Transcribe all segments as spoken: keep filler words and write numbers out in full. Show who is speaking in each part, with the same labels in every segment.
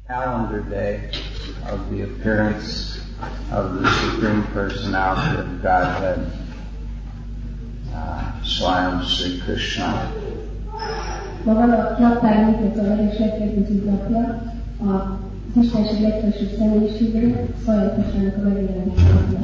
Speaker 1: calendar day of the appearance of the Supreme Personality of Godhead, uh, Swayam Sri Krishna.
Speaker 2: Ma van a naptárnak a legeslegkedvezőbb napja, az Istenség legfelsőbb személyiségének, Swayam Krishnának a megjelenés napja.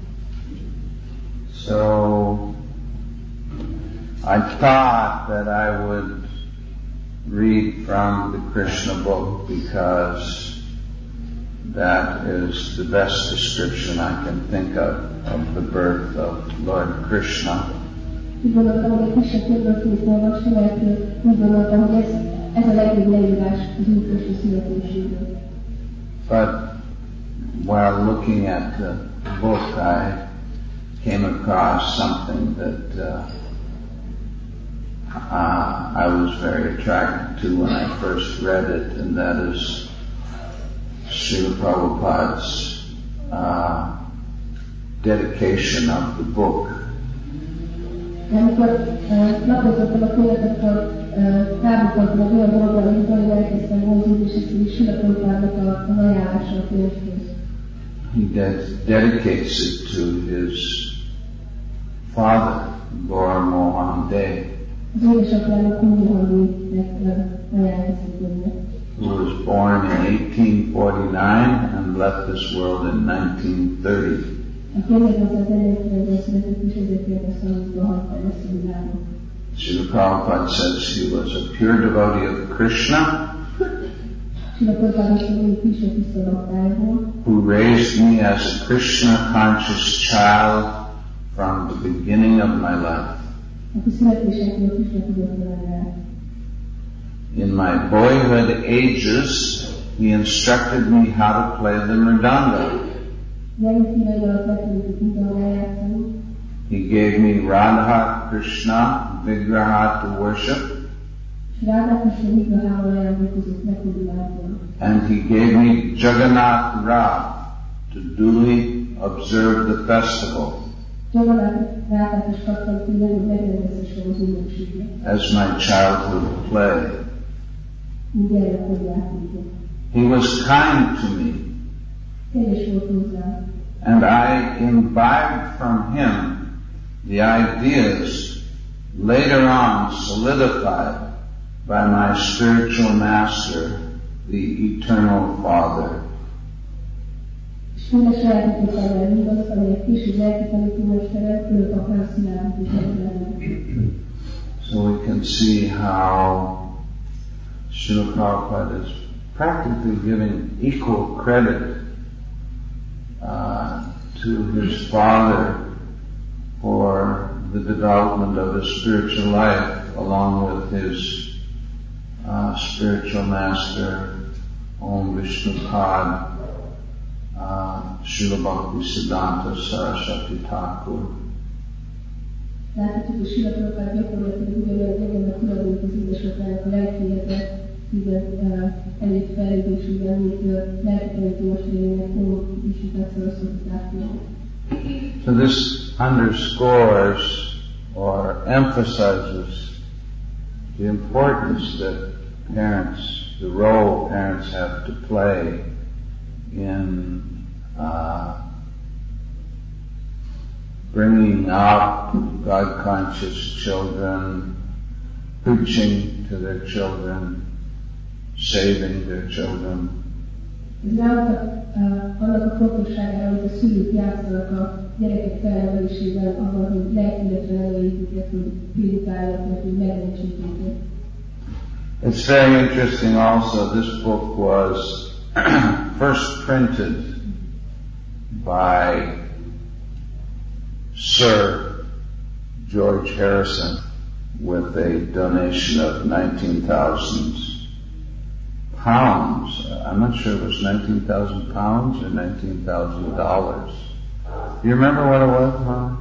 Speaker 1: So, I thought that I would read from the Krishna book because that is the best description I can think of of the birth of Lord Krishna.
Speaker 2: Úgy gondoltam, hogy egy Krishna könyvből fogok olvasni, mert úgy gondoltam, hogy ez, ez a legjobb leírás az Úr Krishna születéséből.
Speaker 1: But while looking at the book, I came across something that uh, uh, I was very attracted to when I first read it, and that is Srila Prabhupada's uh, dedication of the book.
Speaker 2: Amikor lapozottam a könyvet, akkor rábukottam az olyan dolgokra, amit nagyon elkezdtem hozni, és ezt is Srila Prabhupádnak a ajánlása a könyvhöz.
Speaker 1: He ded- dedicates it to his father, Gaur Mohan Dey,
Speaker 2: Az édesapjának Kunduhandének ajánlászik könyvet.
Speaker 1: who was born in eighteen forty-nine and left this world in nineteen thirty.
Speaker 2: A kétezer-ezerkilencszázban született, és ezerkilencszázharmincban halt el ezt a világot.
Speaker 1: Srila Prabhupada says he was a pure devotee of Krishna,
Speaker 2: Srila Prabhupád azt mondja, hogy Krishna tiszta baktájából,
Speaker 1: who raised me as a Krishna conscious child from the beginning of my life.
Speaker 2: aki születésekről Krishna tudatlan rá.
Speaker 1: In my boyhood ages, he instructed me how to play the mridanga.
Speaker 2: Gyermekkívei alatt megtanultuk, mit ahol eljátszani.
Speaker 1: He gave me Radha Krishna Vigraha to worship,
Speaker 2: És Ráda Krishna Vigrahával ajándékozott nekünk világban.
Speaker 1: and he gave me Jagannath Rath to duly observe the festival
Speaker 2: Jagannath Rátát is kaptam tőle, hogy megrendezhessem az ünnepséget.
Speaker 1: as my childhood play.
Speaker 2: Úgy gyermekkori játékot.
Speaker 1: He was kind to me,
Speaker 2: Kegyes volt hozzám.
Speaker 1: and I imbibed from him the ideas later on solidified by my spiritual master, the Eternal Father.
Speaker 2: És minden sajátítottam el mindazt, amelyek később lelki tanítómesterem, ők a felszínáltatását.
Speaker 1: So we can see how Srila Prabhupada is practically giving equal credit uh, to his father for the development of his spiritual life, along with his uh, spiritual master, Om Vishnupad, uh, Srila Bhaktisiddhanta Saraswati Thakur.
Speaker 2: Láthatjuk, hogy Srila Prabhupád gyakorlatilag ugyanolyan egyenlet tulajdonít az édesapjának a lelki életet, szívet előtt fejlődésében, mint lelki tanítómesterének Om Vishnupad Saraswati Thakur.
Speaker 1: So this underscores or emphasizes the importance that parents, the role parents have to play in uh, bringing up God-conscious children, preaching to their children, saving their children.
Speaker 2: Ez rámutat uh, annak a fontosságára, hogy a szülők játszanak a gyerekek felnevelésével, abban, hogy lelkületre neveljék őket, hogy prédikálják, meg hogy megmentsék őket.
Speaker 1: It's very interesting also, this book was first printed by Sir George Harrison with a donation of nineteen thousand pounds. I'm not sure it was nineteen thousand pounds or nineteen thousand dollars. Do you remember what it was, Mom?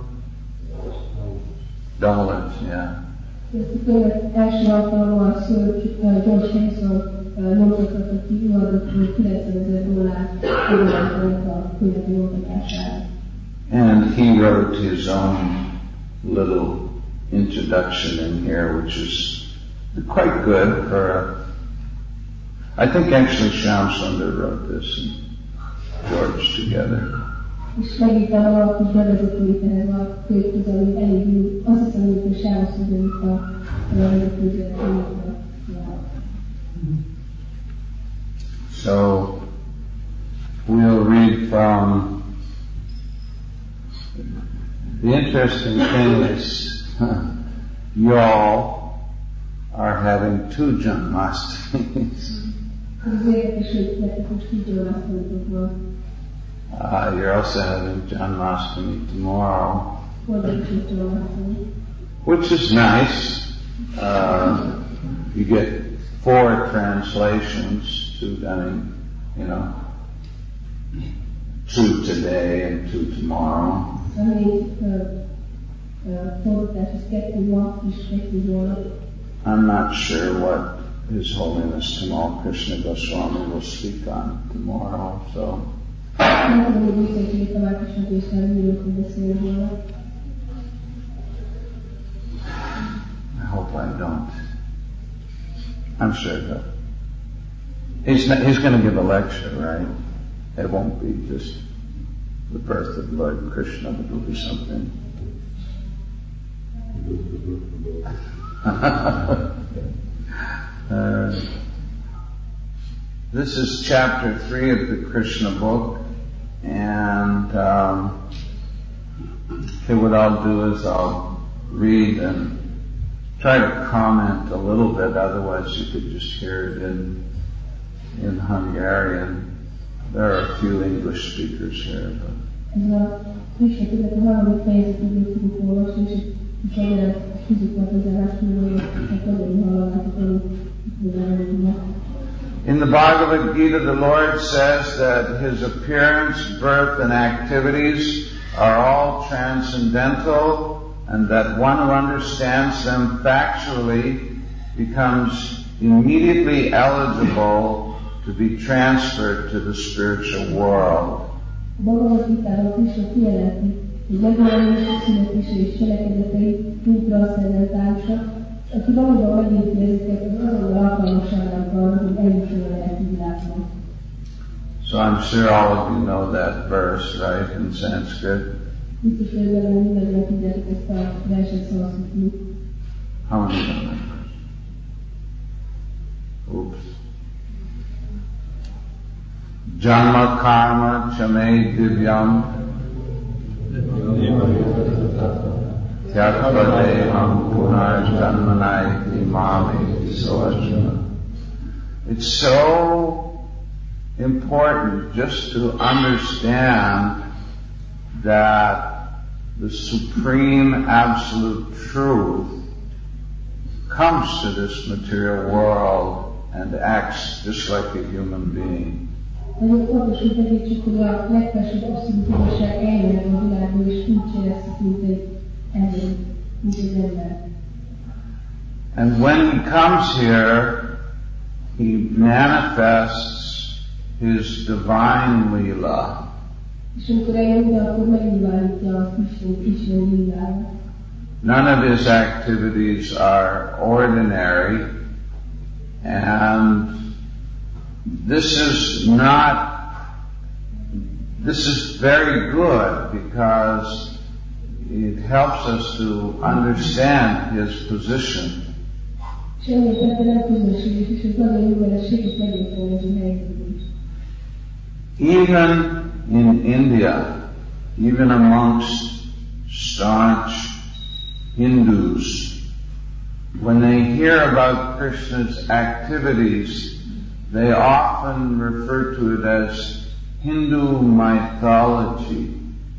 Speaker 1: Dollars, yeah.
Speaker 2: Ezt a könyvet első alkalommal Sir George Harrison nyomtatott ki, ő adott, hogy kilencvenezer dollár foglalkozott a könyvet nyomtatására.
Speaker 1: And he wrote his own little introduction in here, which is quite good for a I think actually Shyam Sundar wrote this and George together.
Speaker 2: És megírtam a kis bevezetőit ehhez a könyvhöz, ami elég jó. Azt hiszem, hogy a Shyam Sundar itt a bevezetőt.
Speaker 1: So we'll read from. The interesting thing is, y'all are having two Janmashtmis. Uh, you're also having Janmashtami tomorrow, which is nice. Uh, you get four translations, two, I mean, you know, two today and two tomorrow. I'm not sure what His Holiness Tamal Krishna Goswami will speak on tomorrow, so. I hope I don't. I'm sure he'll. He's, not, he's going to give a lecture, right? It won't be just the birth of Lord Krishna, but it will be something. uh, this is chapter three of the Krishna book, and um, okay, what I'll do is I'll read and try to comment a little bit, otherwise you could just hear it in in Hungarian. There are a few English speakers here, but in the Bhagavad Gita, the Lord says that His appearance, birth, and activities are all transcendental, and that one who understands them factually becomes immediately eligible to be transferred to the spiritual world. So I'm sure all of you know that verse, right, in Sanskrit? How many know that verse? Oops. Janma karma chame divyam tyatpadeham punar janmanai imami soarjuna. It's so important just to understand that the supreme absolute truth comes to this material world and acts just like a human being.
Speaker 2: Nagyon fontos, hogy megértsük, hogy a legfelsőbb abszolút igazság eljön a világból, és úgy cselekszik, mint egy ember, mint egy ember.
Speaker 1: And when he comes here, he manifests his divine lila.
Speaker 2: És amikor eljön ide, akkor megnyilvánítja az Isten, Isten liláját.
Speaker 1: None of his activities are ordinary, and this is not, this is very good because it helps us to understand his position. Even in India, even amongst staunch Hindus, when they hear about Krishna's activities, they often refer to it as Hindu mythology.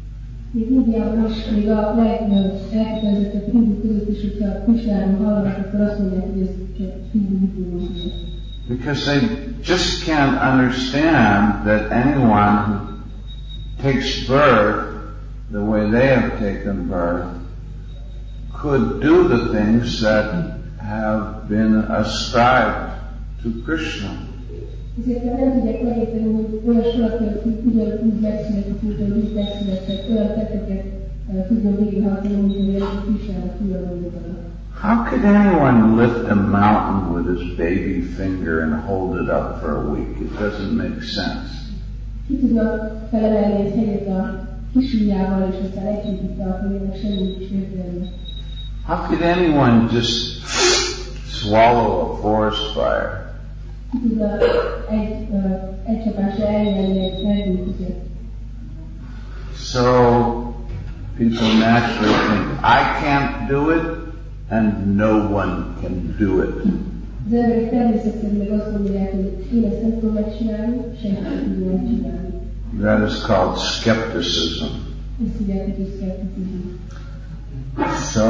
Speaker 1: Because they just can't understand that anyone who takes birth the way they have taken birth could do the things that have been ascribed to Krishna.
Speaker 2: Ezért nem tudják megérteni, hogy olyan sokat, hogy ugyanúgy megszületik, mint ahogy így megszülettek, olyan tetteket tudjon végrehajtani, mint amilyen Krisnának tulajdonítani.
Speaker 1: How could anyone lift a mountain with his baby finger and hold it up for a week? It doesn't make sense.
Speaker 2: Ki tudnak felemelni egy hegyet a kis ujjával, és aztán egy hétig tartani, ennek semmi nincs értelme.
Speaker 1: How could anyone just swallow a forest fire?
Speaker 2: Ki tudna egy, uh, egy csapásra elnyelni egy erdőtüzet?
Speaker 1: So people naturally think, I can't do it, and no one can do it.
Speaker 2: Az emberek természetszerűen azt mondják, hogy én ezt nem tudom megcsinálni, senki nem tudja megcsinálni.
Speaker 1: That is called skepticism.
Speaker 2: Ezt hívják, hogy szkepticizmus.
Speaker 1: So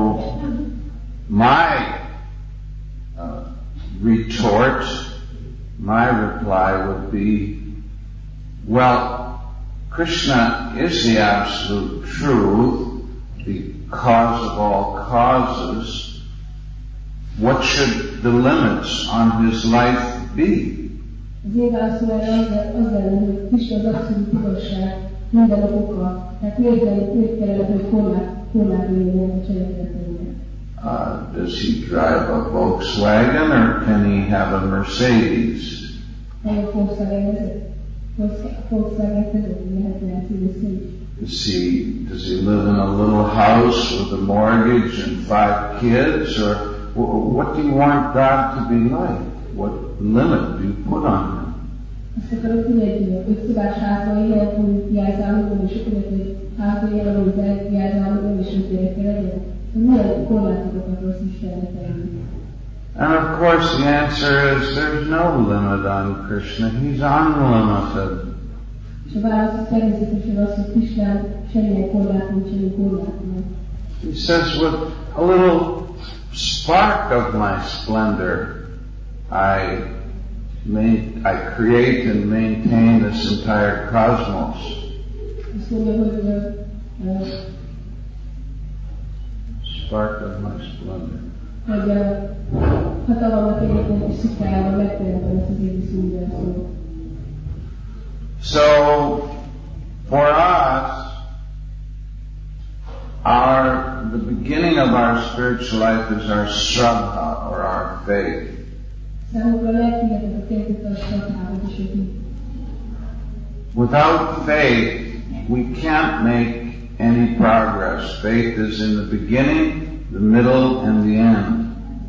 Speaker 1: my uh, retort, my reply would be, well, Krishna is the absolute truth, the cause of all causes. What should the limits on his life be?
Speaker 2: Az én válaszom erre az lenne, hogy Krishna az abszolút igazság, minden oka. Tehát miért kellene, hogy korlátolni a cselekedeteinek?
Speaker 1: Uh, does he drive a Volkswagen or can he have a Mercedes?
Speaker 2: Egy Volkswagen vezet? Volkswagen vezet, lehetne elszívni.
Speaker 1: Does he, does he live in a little house with a mortgage and five kids, or what do you want God to be like? What limit do you put on him?
Speaker 2: Azt akarod tudni, hogy öt szobás házban élet, hogy jelzálogban, és akkor, hogy házban élet, hogy jelzálogban, és öt gyerekkel legyen. Milyen korlátokat akarsz Istennek tenni?
Speaker 1: And of course the answer is there's no limit on Krishna. He's unlimited.
Speaker 2: És a válasz természetesen az, hogy Krishnán semmilyen korlát nincs, semmi korlát nem.
Speaker 1: He says, with a little spark of my splendor, I Main, I create and maintain this entire cosmos. Spark of my splendor. So, for us, our the beginning of our spiritual life is our shraddha, or our faith. Without faith, we can't make any progress. Faith is in the beginning, the middle, and the end.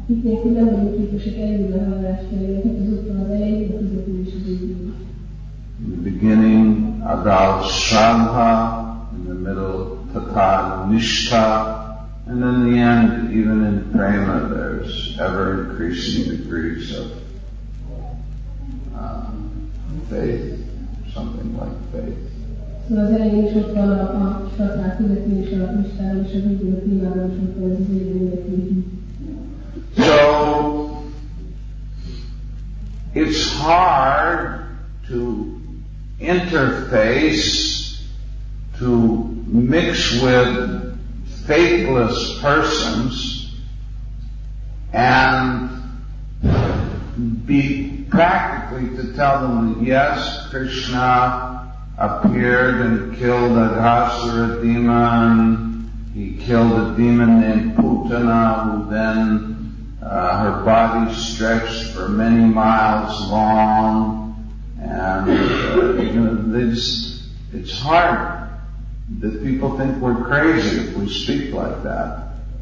Speaker 1: In the beginning, adal shraddha, in the middle, tata nishtha, and in the end, even in prema, there's ever increasing degrees of uh, faith, something like faith. So, it's hard to interface, to mix with faithless persons and be practically to tell them that yes, Krishna appeared and killed Aghasura demon. He killed a demon named Putana, who then uh, her body stretched for many miles long, and uh, you know, they just, it's hard that people think we're crazy if we speak like that.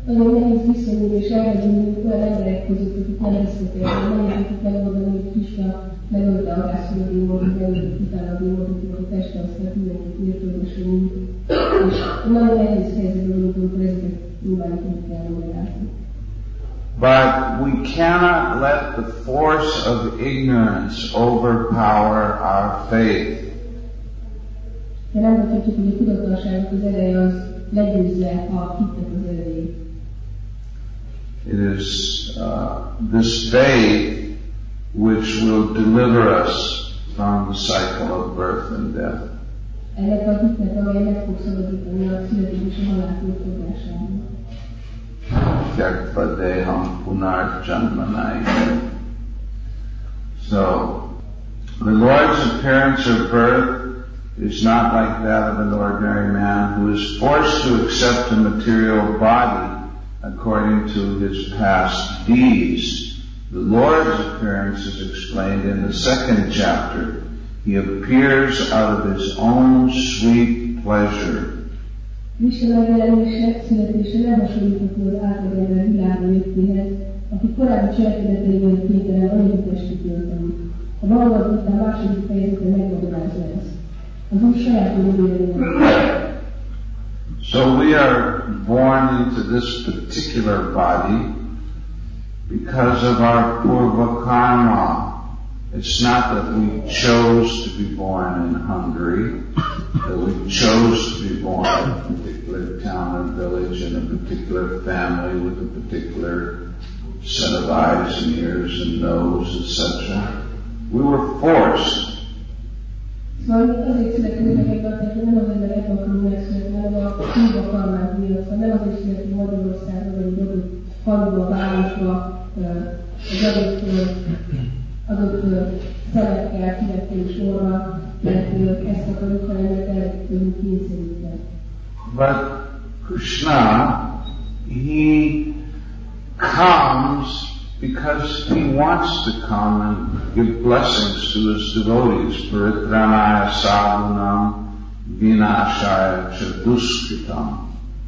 Speaker 1: But we cannot let the force of ignorance overpower our faith.
Speaker 2: De nem mondhatjuk, hogy a tudatlanságnak az ereje az legyőzze a hitnek az erejét.
Speaker 1: It is uh, this faith which will deliver us from the cycle of birth and death.
Speaker 2: Ennek a hitnek, amely meg fog szabadítani a születés és a halál fölfogásában.
Speaker 1: Tyagpadeham punarjanmanai. So, the Lord's appearance or birth is not like that of an ordinary man who is forced to accept a material body according to his past deeds. The Lord's appearance is explained in the second chapter. He appears out of his own sweet pleasure.
Speaker 2: Isten megjelenése, születése nem hasonlítható az átlagember világba jöttéhez, aki korábbi cselekedeteiben kénytelen anyagi testi tölteni. A valóban után második fejezete megmagyarázza ezt. Az úr saját jövőjének.
Speaker 1: So we are born into this particular body because of our purva karma. It's not that we chose to be born in Hungary, that we chose to be born in a particular town or village, in a particular family with a particular set of eyes and ears and nose, et cetera. We were forced.
Speaker 2: Szóval azért születünk megtartani, hogy nem az emberek akarunk megszületni, hanem a hívva karmák miatt. Szóval nem azért születünk Magyarországon, vagy egy adott faluba, városba, az adott, adott szerekkel, kivető sorra, mert ezt akarjuk, hanem mert el tudunk kényszeríteni.
Speaker 1: But Krishna, he comes because he wants to come and give blessings to his devotees. Paritranaya sadhunam vinashaya chaduskritam.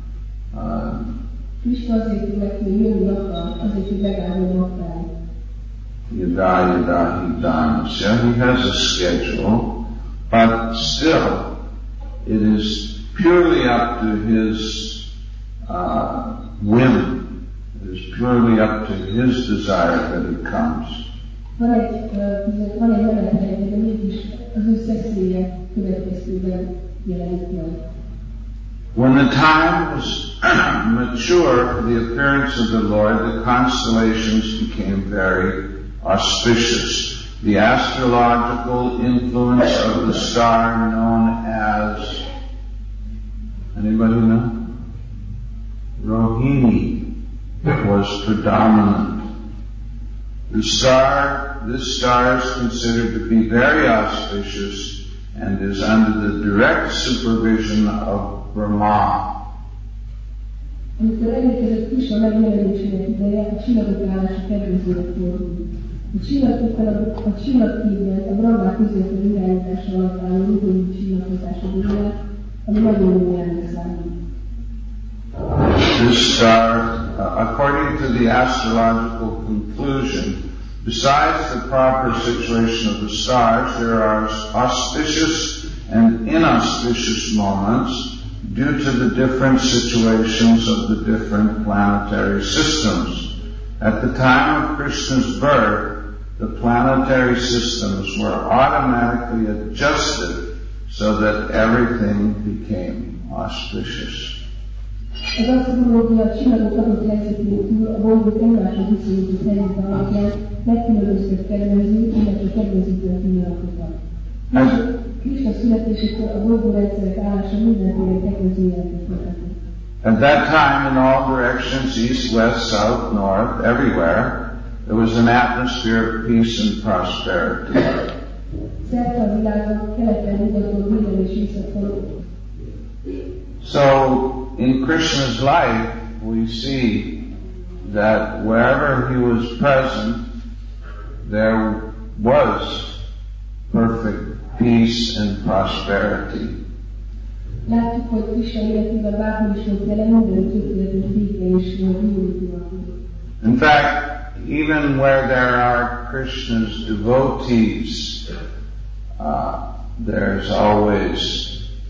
Speaker 2: Krishna azért tud neki jönni akar, azért tud megállni akar.
Speaker 1: Yada yada hi dharmasya. He has a schedule, but still it is purely up to his uh, whim. It is purely up to his desire that he comes.
Speaker 2: Van egy, van egy menetrend, de mégis az ő szexéje következtében jelenik meg.
Speaker 1: When the time was mature for the appearance of the Lord, the constellations became very auspicious. The astrological influence of the star known as, anybody know? Rohini was predominant. The star, this star is considered to be very auspicious and is under the direct supervision of Brahma.
Speaker 2: Amikor elérkezett Krishna megjelenésének ideje, a csillagok állása kedvezőre fordult. A csillagképben, a csillagképben a Brahmák közvetlen irányítása alatt álló rugói csillaghozása durván, ami nagyon jó jelnek számít.
Speaker 1: This star, uh, according to the astrological conclusion, besides the proper situation of the stars, there are auspicious and inauspicious moments due to the different situations of the different planetary systems. At the time of Krishna's birth, the planetary systems were automatically adjusted so that everything became auspicious.
Speaker 2: Ez azt mondja, hogy a csillagok adott helyzetén túl a bolygók egymáshoz viszonyított helyzet alapján megkülönböztet kedvező, illetve kedvezőtlen pillanatokat. Krishna születésekor a bolygórendszerek állása mindenféle kedvező jelentet mutatni.
Speaker 1: At that time, in all directions, east, west, south, north, everywhere, there was an atmosphere of peace and prosperity.
Speaker 2: Szerte a világon, keleten, nyugaton, délen és északon.
Speaker 1: So, in Krishna's life, we see that wherever he was present, there was perfect peace and prosperity.
Speaker 2: Látjuk, hogy Krishna életében bárhol is volt jelen, minden tökéletes béke és jóléti van.
Speaker 1: In fact, even where there are Krishna's devotees, uh, there's always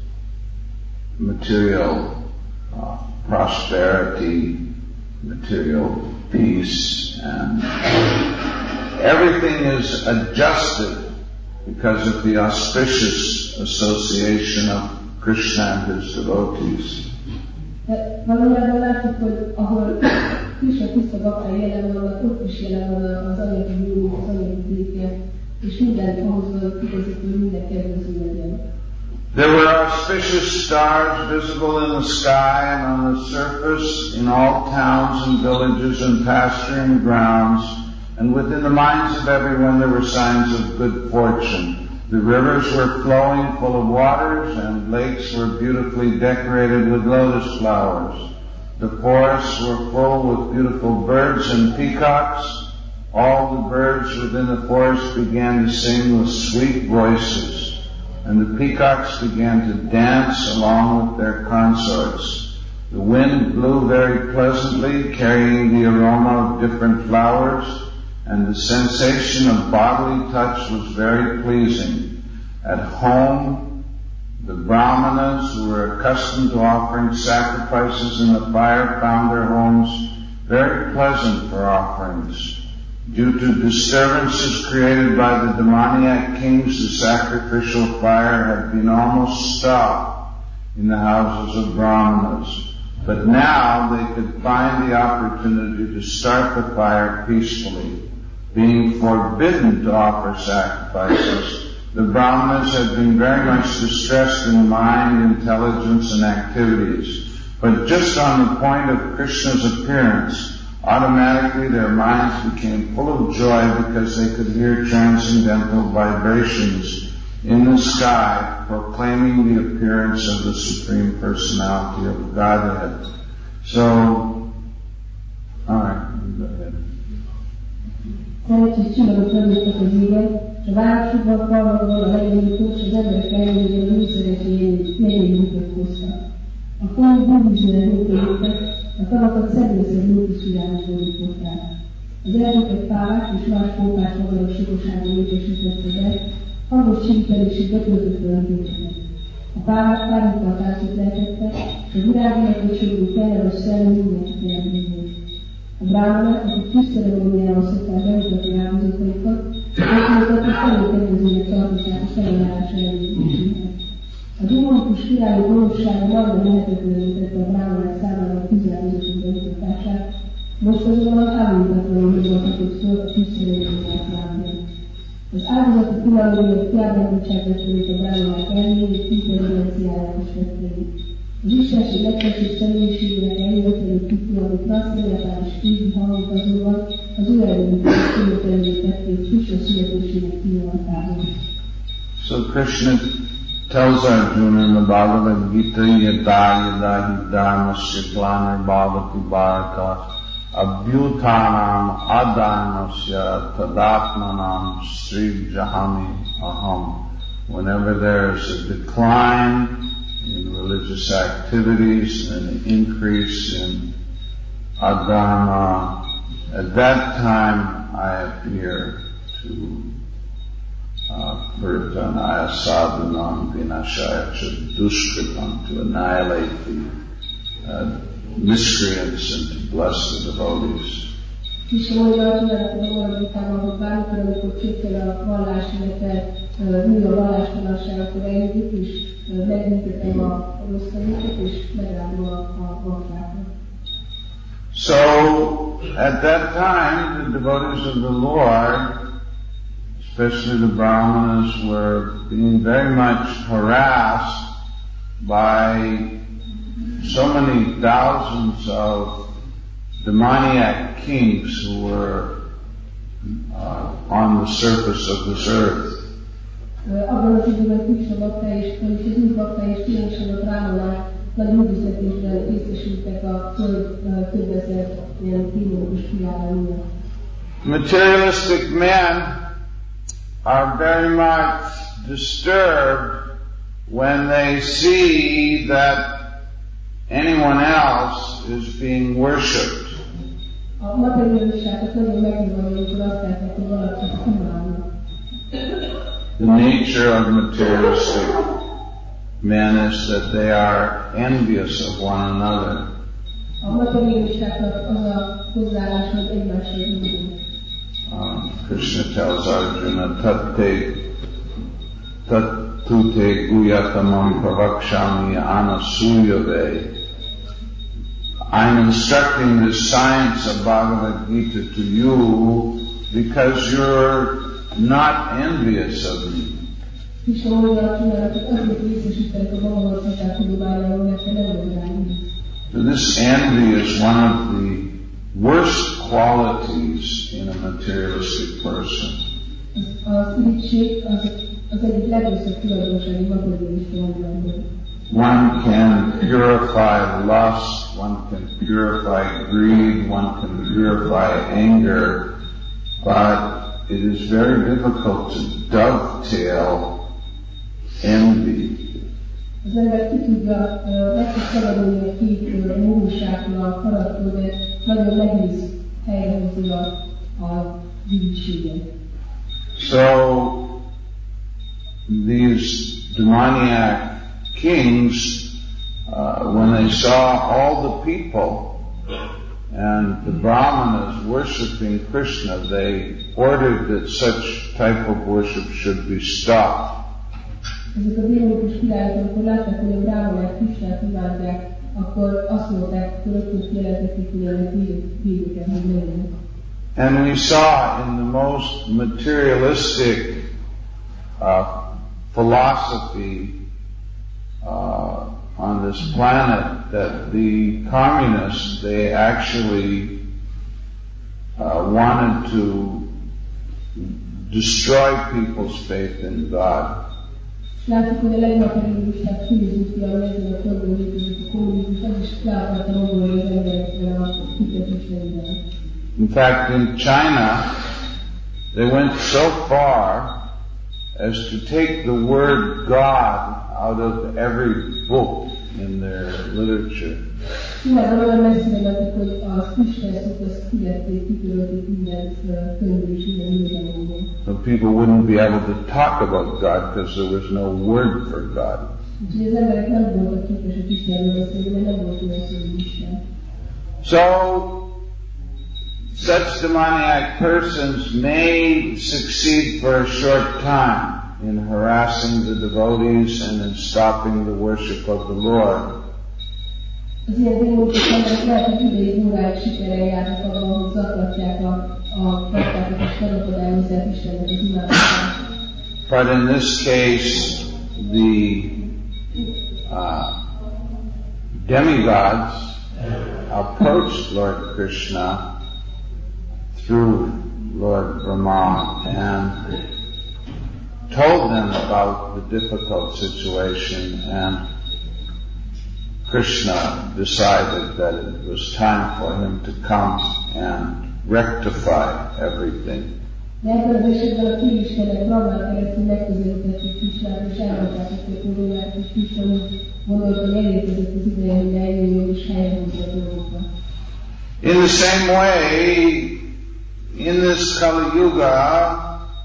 Speaker 1: material uh, prosperity, material peace, and everything is adjusted because of the auspicious association of Krishna and his devotees.
Speaker 2: Valójában látjuk, hogy ahol Krishna tiszta baktai jelen vannak, ott is jelen van az anyagi jó, az anyagi béke, és mindent ahhoz van kivezető, hogy minden kedvező legyen.
Speaker 1: There were auspicious stars visible in the sky and on the surface in all towns and villages and pasturing grounds, and within the minds of everyone there were signs of good fortune. The rivers were flowing full of waters, and lakes were beautifully decorated with lotus flowers. The forests were full with beautiful birds and peacocks. All the birds within the forest began to sing with sweet voices, and the peacocks began to dance along with their consorts. The wind blew very pleasantly, carrying the aroma of different flowers, and the sensation of bodily touch was very pleasing. At home, the Brahmanas, who were accustomed to offering sacrifices in the fire, found their homes very pleasant for offerings. Due to disturbances created by the demoniac kings, the sacrificial fire had been almost stopped in the houses of Brahmanas. But now they could find the opportunity to start the fire peacefully. Being forbidden to offer sacrifices, the Brahmanas had been very much distressed in mind, intelligence, and activities. But just on the point of Krishna's appearance, automatically their minds became full of joy because they could hear transcendental vibrations in the sky proclaiming the appearance of the Supreme Personality of Godhead. So, alright, go ahead.
Speaker 2: Szerencsés csillagok törődtek az égen, és a városokban, falvakban, a hegyvidékon, és az emberek ellenére a nőszerencsé megyei hoztak. A fal búvizsnál nőtőjöttek, a tavakat szedőszeg nőt is irányzódították. Az erdőket fálák és más pópás magaros sokoságon létesítettek el, hangos csípelésig betöltötte a nőket. A pálák pármukkal táncot lehetettek, és a virágének öcsögő kellemes szellem mindenkit elbírni. A Brahmanak, akik tiszteleményával szokták bemutatni áldozataikat, azt hogy előkedvezőnek tartották a felelátásra előzésében. A demonikus királyok gonoszsága majdnem lehetetlenül tette a Brahmanak számára a tűzáldozatok bemutatását, most azonban áldozatlanul hozhatott föl a tiszteleményel látni. Az áldozatok tilalmaiért kiábrándultság vették a Brahmanak elméjét, intelligenciáját és tetteit. Az istenség legfelsőbb személyiségének eljövetelő titul, amit rasszéletán és kézi hangok azonban az ő eredményeket követelővé tették Krishna születésének pillanatában.
Speaker 1: So Krishna tells Arjuna in the Bhagavad Gita, yada yada hi dharmasya glanar bhavati bharata abhyutanam adharmasya tadatmanam sri jahami aham. Whenever there is a decline in religious activities and an increase in adharma, at that time I appear to Purtanaya sadhanam vinashaya dushkritam, to annihilate the uh, miscreants and to bless the devotees.
Speaker 2: Krishna mondja a tudatában, hogy bármikor, amikor csökken a vallás, illetve nő a vallástalanság, akkor eljutik, és megbüntetem a rossz tanítót, és megáldom a vakrákat.
Speaker 1: So, at that time, the devotees of the Lord, especially the Brahmanas, were being very much harassed by so many thousands of demoniac kings who were uh, on the surface of this earth.
Speaker 2: Abban az időben Krishna bakta és az új bakta és különösen a Brahmanák nagy üldöztetésben részesültek a föld több ezer ilyen démonikus kiállal miatt.
Speaker 1: Materialistic men are very much disturbed when they see that anyone else is being worshipped.
Speaker 2: A materialistákat nagyon megnyilvánul, amikor azt látják, hogy valakit imádnak.
Speaker 1: The nature of materialistic men is that they are envious of one another.
Speaker 2: A materialistáknak az a hozzáállás, hogy egymással indulunk.
Speaker 1: Um, Krishna tells Arjuna, tatte tattute guyatamam pravakshami anasuyave. I'm instructing the science of Bhagavad Gita to you because you're not envious of me.
Speaker 2: Krishna mondja a csinálnak, hogy azért részesítenek a Bhagavad Gita tudományáról, mert te nem vagy rám.
Speaker 1: So this envy is one of the worst qualities in a materialistic person.
Speaker 2: Az irigység az, az egyik legrosszabb tulajdonsági materialista emberben.
Speaker 1: one can purify lust, one can purify greed, one can purify anger, but it is very difficult to dovetail envy.
Speaker 2: Az ember ki tudja, meg tud szabadulni a két módosságtól a haragtól, de nagyon nehéz helyrehozni a, a dühösséget.
Speaker 1: So, these demoniac kings, uh, when they saw all the people and the brahmanas worshiping Krishna, they ordered that such type of worship should be stopped.
Speaker 2: Ezek a démonikus királyok, amikor látták, hogy a bráhmanák Krisnát imádják, akkor azt mondták, hogy rögtön kijelentették, hogy ennek vége kell, hogy legyen.
Speaker 1: And we saw in the most materialistic uh, philosophy uh, on this planet that the communists, they actually uh, wanted to destroy people's faith in God.
Speaker 2: Látjuk, hogy a legmaterialistább filozófia, ami ezen a földön létezik, a kommunizmus, az is le akarta rombolni az emberekre a hitet Istenben.
Speaker 1: In fact, in China, they went so far as to take the word God out of every book in their literature.
Speaker 2: Kínában olyan messzire mentek, hogy az Isten szót azt kivették, kitörölték minden könyvből és minden irodalomból.
Speaker 1: So people wouldn't be able to talk about God because there was no word for God.
Speaker 2: Úgyhogy az emberek nem voltak képesek Istenről beszélni, mert nem volt olyan szó, hogy Isten.
Speaker 1: So, such demoniac persons may succeed for a short time in harassing the devotees and in stopping the worship of the Lord.
Speaker 2: Az ilyen démonikus emberek lehet, hogy ideig óráig sikerrel járnak abban, hogy zaklatják a, a praktákat és felakadályozzák Istennek az imádatokat.
Speaker 1: But in this case, the uh, demigods approached Lord Krishna through Lord Brahma and told them about the difficult situation, and Krishna decided that it was time for him to come and rectify everything.
Speaker 2: De ebben az esetben a főistenek Brahmán keresztül megközelítették Krisnát, és elmondták a problémát, és Krishna gondolta, hogy elérkezett az ideje, hogy eljöjjön és helyrehozza a dolgokat.
Speaker 1: In the same way, in this Kali Yuga,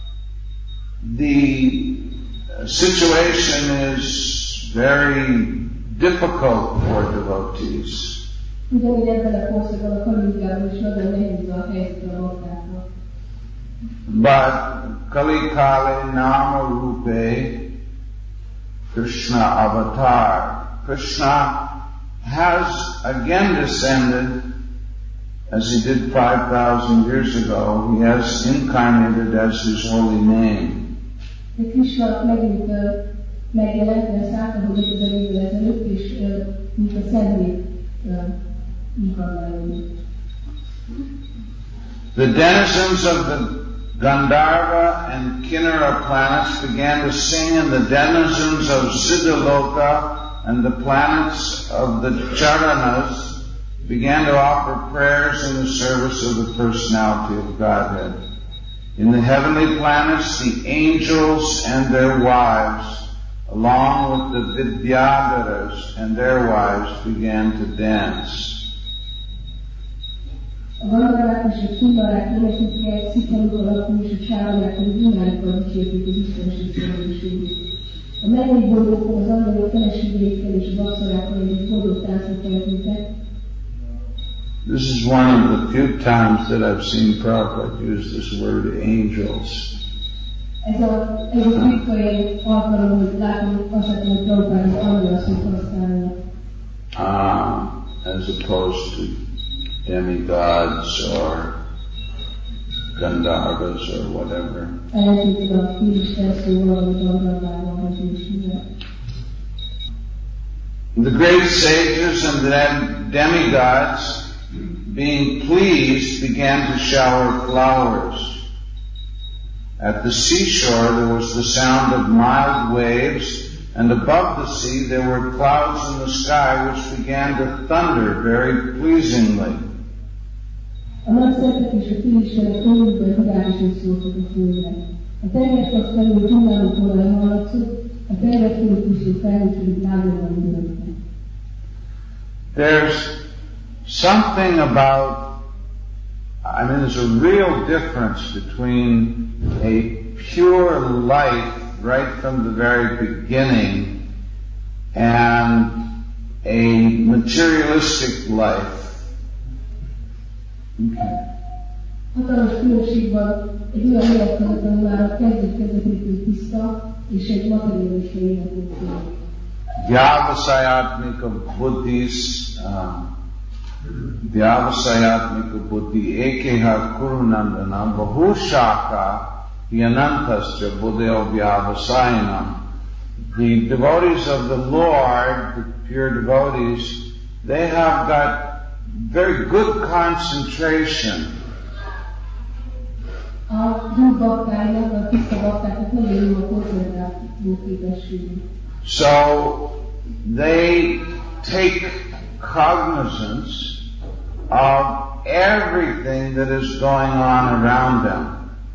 Speaker 1: the situation is very difficult for devotees.
Speaker 2: Ugyanígy ebben a korszakban a Kali Yugában is nagyon nehéz a helyzet a baktáknak.
Speaker 1: But Kali Kali Nama Rupe Krishna Avatar. Krishna has again descended, as he did five thousand years ago. He has incarnated as his holy name.
Speaker 2: De Krishna megint uh, megjelent, mert szálltam, hogy ötezer évvel ezelőtt, és uh, mint a szentnék uh, inkarnálódik.
Speaker 1: The denizens of the Gandharva and Kinnara planets began to sing, and the denizens of Siddhaloka and the planets of the Charanas began to offer prayers in the service of the personality of Godhead. In the heavenly planets, the angels and their wives, along with the Vidyadharas and their wives, began to dance.
Speaker 2: A Gandharvák és a Kinarák énekesek Szithaluk alapú és a Csáranák pedig imádukkal dicsérték az Istenség szolgálóségét. A mennyei boldogok az angyalok feleségékkel és az apszarákkal együtt boldog táncot keltettek.
Speaker 1: This is one of the few times that I've seen Prabhupada use this word angels.
Speaker 2: Ez a, ez a ritka alkalom, hogy látom azt, hogy Prabhupada az angyal szót használja.
Speaker 1: Uh, as opposed to demigods or Gandharvas or whatever.
Speaker 2: Ellentétben a Isten szóval, vagy Gandharvával, vagy Isten.
Speaker 1: The great sages and the demigods, being pleased, began to shower flowers. At the seashore there was the sound of mild waves, and above the sea there were clouds in the sky which began to thunder very pleasingly.
Speaker 2: A napszentek és a filistenek földből hibálisan szóltak a földre. A tengerpart felül hullámú toraj hallatszott, a tenger fölött pusztó felhők pedig lágóban dőltek.
Speaker 1: There's something about, I mean, there's a real difference between a pure life right from the very beginning and a materialistic life.
Speaker 2: Hatalmas különbség van egy olyan élet között, ami már a kezdet kezdetétől tiszta, és egy materialista életet él.
Speaker 1: Vyavasayatmika buddhis, um, Vyavasayatmika buddhi ekeha kurunandana bahushaka yanantasya buddhyo vyavasayanam. The devotees of the Lord, the pure devotees, they have got very good concentration. So they take cognizance of everything that is going on around them.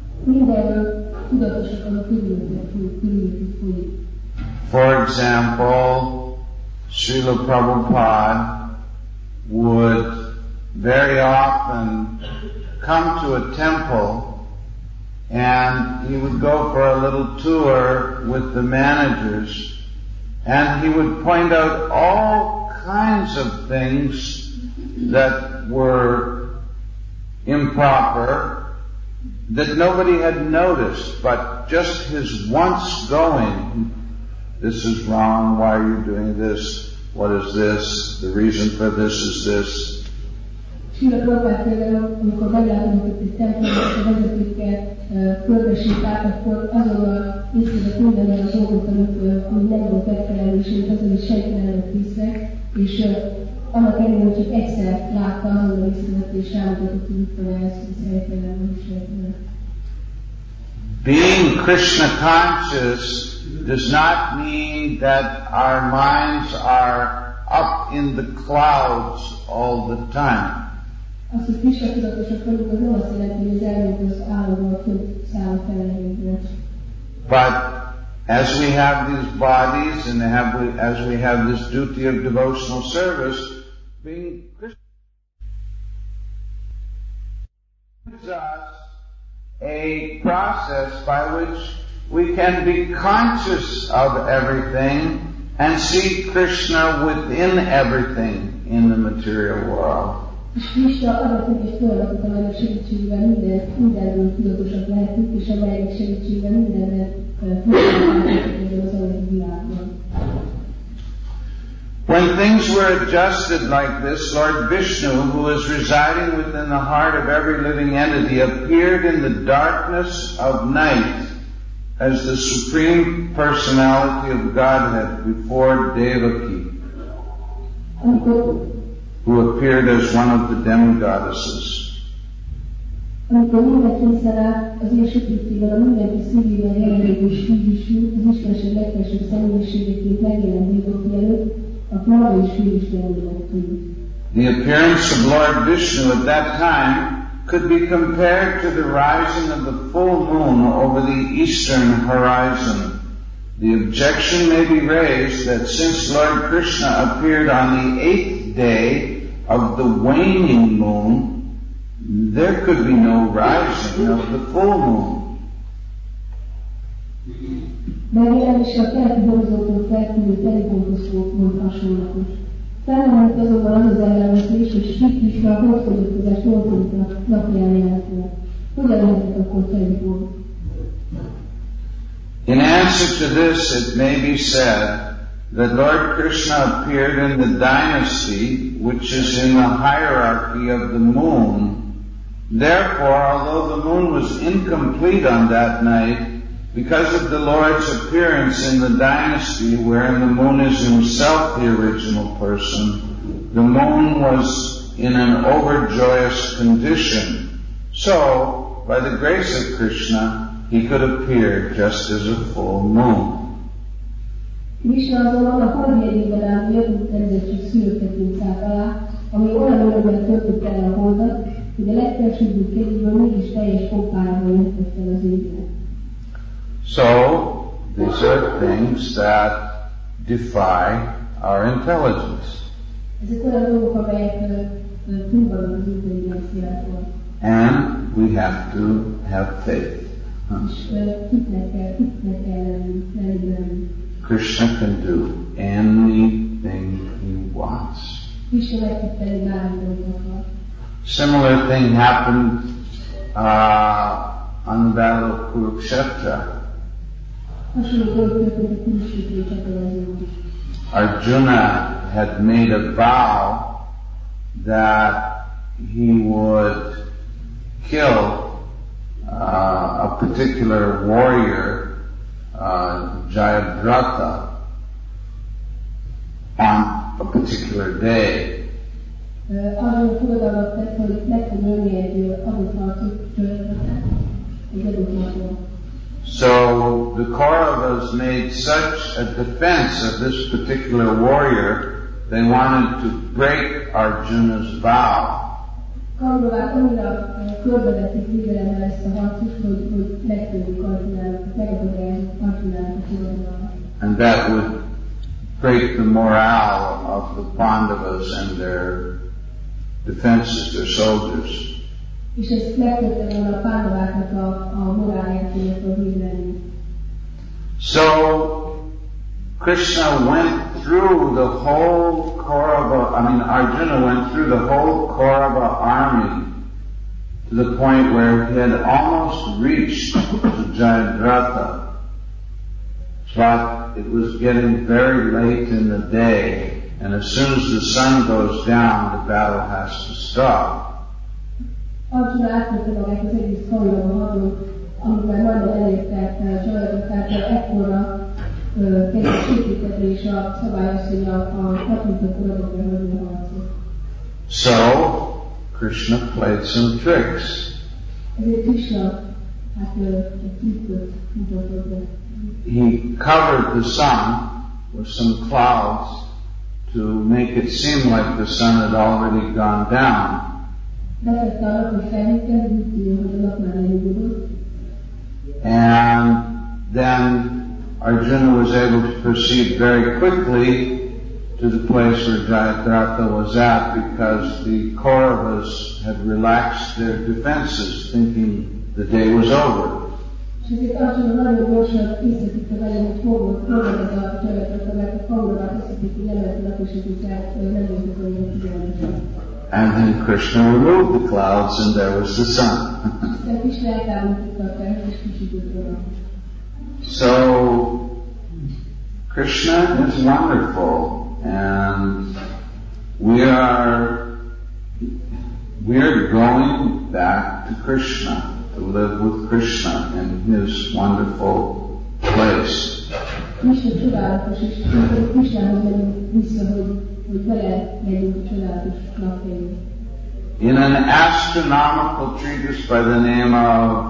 Speaker 1: For example, Srila Prabhupada would very often come to a temple and he would go for a little tour with the managers and he would point out all kinds of things that were improper that nobody had noticed, but just his once going, this is wrong, why are you doing this? What is this? The reason for this is this.
Speaker 2: Srila Prabhupád például, amikor meglátogatott egy templomba, és a vezetőkkel körbesétált, akkor azonnal észrevett minden olyan dolgot, amit nem volt megfelelő, és amit azon is senki nem lett észre, és annak ellenére, hogy csak egyszer látta, azonnal észrevett, és rámutatott, hogy itt van ez, hogy helytelen van, és helytelen.
Speaker 1: Being Krishna conscious does not mean that our minds are up in the clouds all the time.
Speaker 2: Azt, hogy Krishna tudatosak vagyunk, az nem azt jelenti, hogy az elmúlt az államban fönt száll a felelőnkre.
Speaker 1: But as we have these bodies and have, as we have this duty of devotional service, being Krishna gives us a process by which we can be conscious of everything and see Krishna within everything in the material world.
Speaker 2: És Krishna adatunk egy folyamatot, amelynek segítségével minden, mindenről tudatosak lehetünk, és amelynek segítségével mindenben tudatosak az anyagi világban.
Speaker 1: When things were adjusted like this, Lord Vishnu, who is residing within the heart of every living entity, appeared in the darkness of night as the Supreme Personality of Godhead before Devaki, who appeared as one of the demigoddesses.
Speaker 2: Amikor minden készen áll, az én sötétségben a mindenki szívében jelenlévő Sri az Istenség legfelsőbb személyiségeként megjelent Devaki előtt, aki maga is Főistennek tűnt.
Speaker 1: The appearance of Lord Vishnu at that time could be compared to the rising of the full moon over the eastern horizon. The objection may be raised that since Lord Krishna appeared on the eighth day of the waning moon, there could be no rising of the full moon.
Speaker 2: Megjelenése a keleti horizonton feltűnő telipontozókhoz hasonlatos. Felmerült azonban az az ellenvetés, hogy Sri Krishna a holdfogyatkozás nyolcadik napján jelent meg. Hogyan lehetett akkor telipont?
Speaker 1: In answer to this, it may be said that Lord Krishna appeared in the dynasty which is in the hierarchy of the moon. Therefore, although the moon was incomplete on that night, because of the Lord's appearance in the dynasty wherein the moon is himself the original person, the moon was in an overjoyous condition. So, by the grace of Krishna, he could appear just as a full moon.
Speaker 2: Krishna azonban a holdjegyében álló jobb természettség szülőtetünk szállt alá, ami olyan örömmel töltött el a holdat, hogy a legfelsőbbük kezéből mégis teljes pompájában jöttett fel az égre.
Speaker 1: So, these are things that defy our intelligence.
Speaker 2: Ezek olyan dolgok, amelyek túlvannak az intelligenciától.
Speaker 1: And we have to have faith.
Speaker 2: És hitnek kell, hitnek kell lenni, lenni bennünk.
Speaker 1: Krishna can do anything he wants.
Speaker 2: Krishna meg tud tenni bármit akar.
Speaker 1: Similar thing happened uh, on the battle of Kurukshetra.
Speaker 2: Hasonló dolog történt a Kurukshetra csatározón is.
Speaker 1: Arjuna had made a vow that he would kill uh, a particular warrior, uh, Jayadratha, on a particular day.
Speaker 2: Arról fogadalmat tett, hogy meg fog ölni egy adott harcot, egy adott napon.
Speaker 1: So the Kauravas made such a defense of this particular warrior, they wanted to break Arjuna's vow.
Speaker 2: Kauravák annyira körbevették védelemmel ezt a harcot, hogy, hogy megtörjük Arjunának, megadják Arjunának a fogadalmat.
Speaker 1: And that would break the morale of the Pandavas and their defenses, their soldiers.
Speaker 2: És ezt megtette volna a Pándaváknak a, a morálját, illetve a védelmét.
Speaker 1: So Krishna went through the whole Kaurava, I mean Arjuna went through the whole Kaurava army to the point where he had almost reached to Jayadratha. But it was getting very late in the day, and as soon as the sun goes down, the battle has to stop.
Speaker 2: Arjuna átmette magát az egész Kaurava hadon, amikor majdnem elértek Jayadratát, ekkora kezdett sétíteni, és a szabályasszony a patunkat uradokra hozni a harcot.
Speaker 1: So, Krishna played some tricks.
Speaker 2: Ezért Krishna hát egy trükköt mutatott be.
Speaker 1: He covered the sun with some clouds to make it seem like the sun had already gone down.
Speaker 2: Betette a napot felhőkkel, úgy tudja, hogy a nap már lenyugodott.
Speaker 1: And then Arjuna was able to proceed very quickly to the place where Jayadratha was at because the Kauravas had relaxed their defenses, thinking the day was over.
Speaker 2: És ezért Arjuna nagyon gyorsan észrevitte vele, hogy hol volt, hol volt ez a Jayadratha, mert a Kauravák észrevitt, hogy nem lehet a nap, és ezért nem voltak olyan figyelmesek.
Speaker 1: And then Krishna removed the clouds and there was the sun.
Speaker 2: Aztán Krishna eltávolította a felhőt, és kisütött a nap.
Speaker 1: So, Krishna is wonderful, and we are, we are going back to Krishna, to live with Krishna in His wonderful place.
Speaker 2: Krishna csodálatos, és Krishnához megyünk vissza, hogy, hogy vele megyünk a csodálatos napjainkba.
Speaker 1: In an astronomical treatise by the name of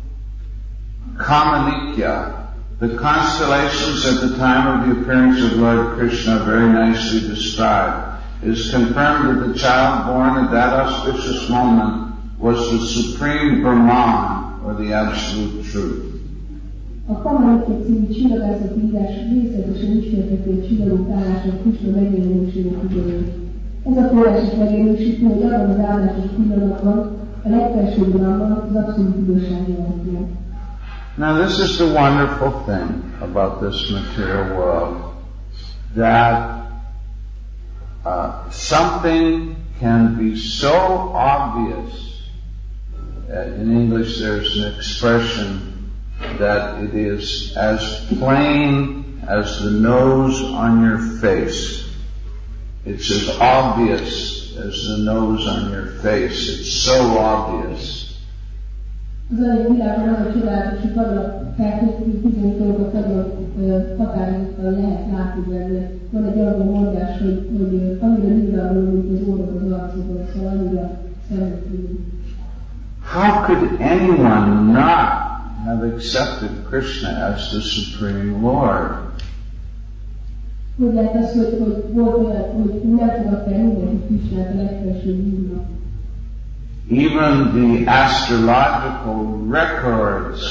Speaker 1: Kamanikya, the constellations at the time of the appearance of Lord Krishna are very nicely described. It is confirmed that the child born at that auspicious moment was the supreme Brahman, or the absolute truth.
Speaker 2: A Kamanikya című csillagászati írás részletesen ismertető csillagok állása Krishna megjelenésének idején. Ez a forrás is megerősíti, hogy abban az állásos pillanatban a legfelsőbb Brahman az abszolút igazság jelent meg.
Speaker 1: Now this is the wonderful thing about this material world, that uh, something can be so obvious. Uh, in English there's an expression that it is as plain as the nose on your face. It's as obvious as the nose on your face. It's so obvious.
Speaker 2: Az anyag világon az a csodálatos, hogy vannak feltétlenül bizonyos dolgokat nagyon határozottan lehet látni benne. Van egy olyan mondás, hogy, hogy annyira nyilvánvaló, mint az órak az arcokon, szóval annyira szemlélhető.
Speaker 1: How could anyone not have accepted Krishna as the Supreme Lord?
Speaker 2: Hogy lehet az, hogy, hogy volt olyan, hogy nem fogadta el mindenki Krisnát a legfelsőbb úrnak.
Speaker 1: Even the astrological records,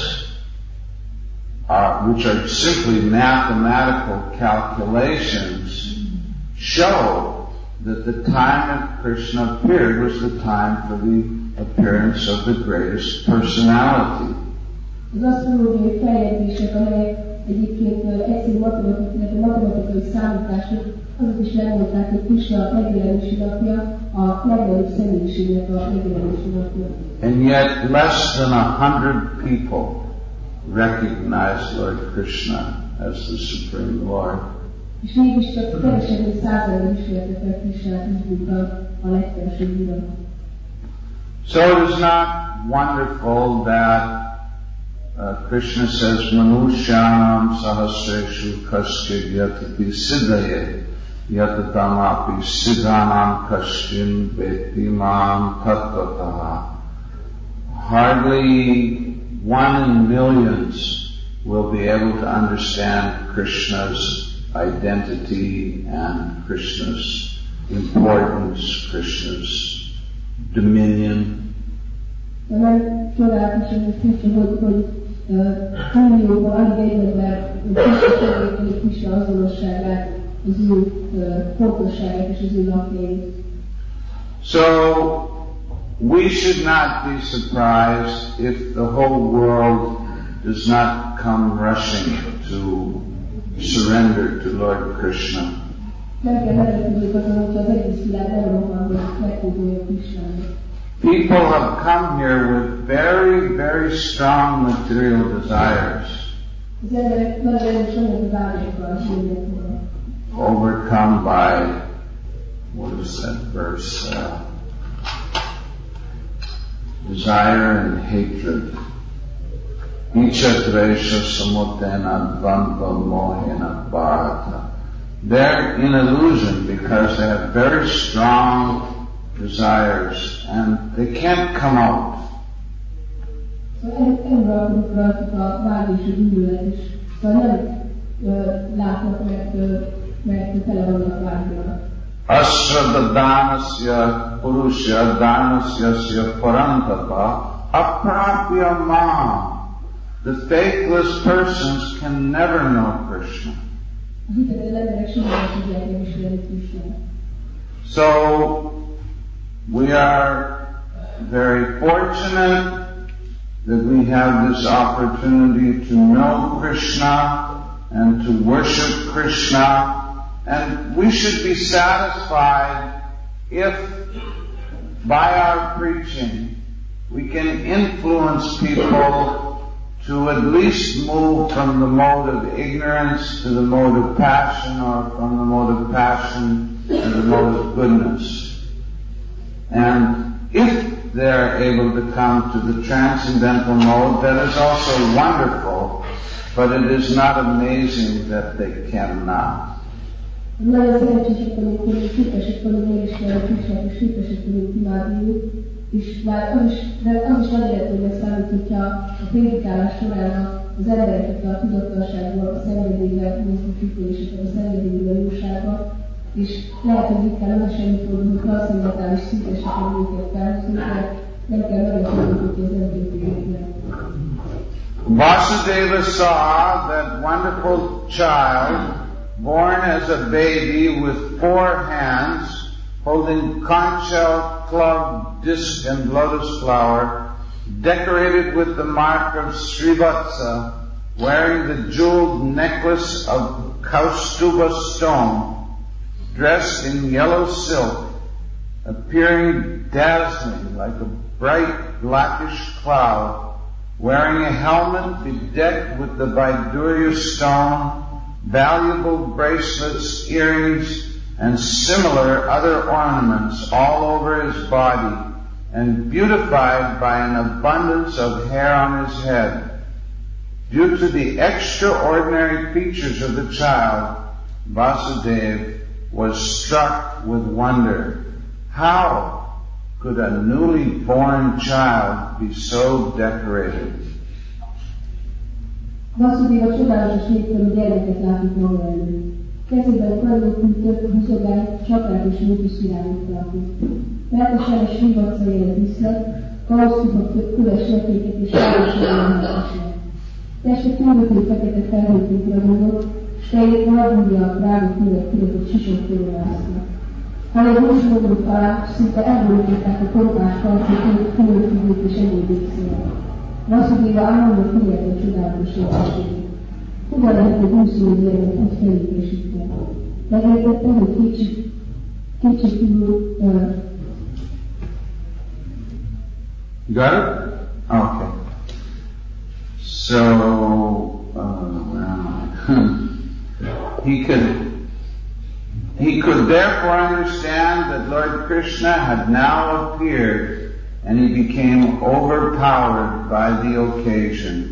Speaker 1: are, which are simply mathematical calculations, show that the time that Krishna appeared was the time for the appearance of the greatest personality.
Speaker 2: Az asztrológiai feljegyzések, amelyek egyébként egyszerű matematikai, matematikai számítások, azok is megmondták, hogy Krishna megjelenési napja a legnagyobb személyiségnek a megjelenési napja.
Speaker 1: And yet less than a hundred people recognize Lord Krishna as the Supreme Lord.
Speaker 2: És mégis csak kevesebb, mint százezer ismerte fel Krisnát, mint a legfelsőbb urat.
Speaker 1: So it is not wonderful that Uh, Krishna says, Manusyanam sahasreshu kaschid yatati siddhaye yatatamapi siddhanam kaschin veti mam tattvataha. Hardly one in millions will be able to understand Krishna's identity and Krishna's importance, Krishna's dominion.
Speaker 2: Nem csodálatos, hogy, hogy túljóban alig egy ember Krisna Krisna azonosságát, az ő fontosságát és az ő napjait.
Speaker 1: So, we should not be surprised if the whole world does not come rushing to surrender to Lord Krishna.
Speaker 2: Nem kell meglepődni azon, hogy az egész világ nem rohan, hogy megfogolja Krisnának.
Speaker 1: People have come here with very, very strong material desires, overcome by, what is that verse, uh, desire and hatred. Ichadresha samutena dvandva mohena bharata. They're in illusion because they have very strong desires and they can't come out. Ashradhanasya purusya dhanasya parantapa aprapya ma. The faithless persons can never know Krishna. So, we are very fortunate that we have this opportunity to know Krishna and to worship Krishna, and we should be satisfied if by our preaching we can influence people to at least move from the mode of ignorance to the mode of passion, or from the mode of passion to the mode of goodness. And if they're able to come to the transcendental mode, that is also wonderful, but it is not amazing that they cannot.
Speaker 2: Nagyon szerencsések vagyunk, hogy képesek vagyunk megismerni Krisnát, és képesek vagyunk imádni, és már az is, de az is nagy eredménynek számít, hogyha a prédikálás során az embereket a tudatlanságból, a szenvedélybe mozdítjuk, és a szenvedélybe jóságba, és lehet, hogy itt kell az semmi fordul, hogy transzcendentális szintesek őket felhozni, de nem kell megesmerni, hogy az embereket.
Speaker 1: Vasudeva saw that wonderful child born as a baby with four hands, holding conch shell, club, disc, and lotus flower, decorated with the mark of Srivatsa, wearing the jeweled necklace of Kaustuba stone, dressed in yellow silk, appearing dazzling like a bright blackish cloud, wearing a helmet bedecked with the Vaidurya stone, valuable bracelets, earrings, and similar other ornaments all over his body, and beautified by an abundance of hair on his head. Due to the extraordinary features of the child, Vasudeva was struck with wonder. How could a newly born child be so decorated?
Speaker 2: Vasudeva csodálatos népszerű gyermeket látott maga előtt. Kezében karnyújtott húzogán csapát és mókus irányot tartott. Melkosan és rivaca élet vissza, kaosztuba köves lepéket és sárososan hallgasság. Teste túlvető fekete felhőként ragadott, s fejét nagyúja rágott művek kiratott sisok körüláztak. Ha egy mosolygó alá szinte elborították a korpás karcot, különfűvét és egyéb végszélet. Vasudéva állandó figyelt a csodálatos értességét. Hogyan lehet egy úszó gyermek úgy felépésítve? Megértette, hogy kétség, kétségkívül... Uh,
Speaker 1: Got it? Okay. So, uh, well, he could... He could therefore understand that Lord Krishna had now appeared and he became overpowered by the occasion.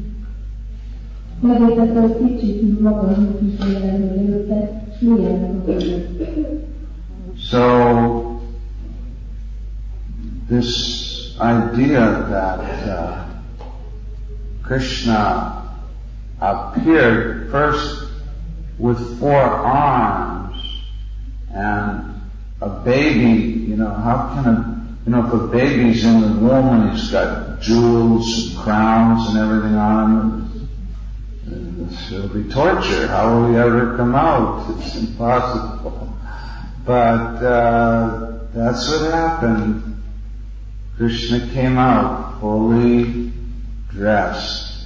Speaker 1: So, this idea that uh, Krishna appeared first with four arms and a baby, you know, how can a, you know, if a baby's in the womb and he's got jewels and crowns and everything on him, it'll be torture. How will he ever come out? It's impossible. But uh, that's what happened. Krishna came out fully dressed.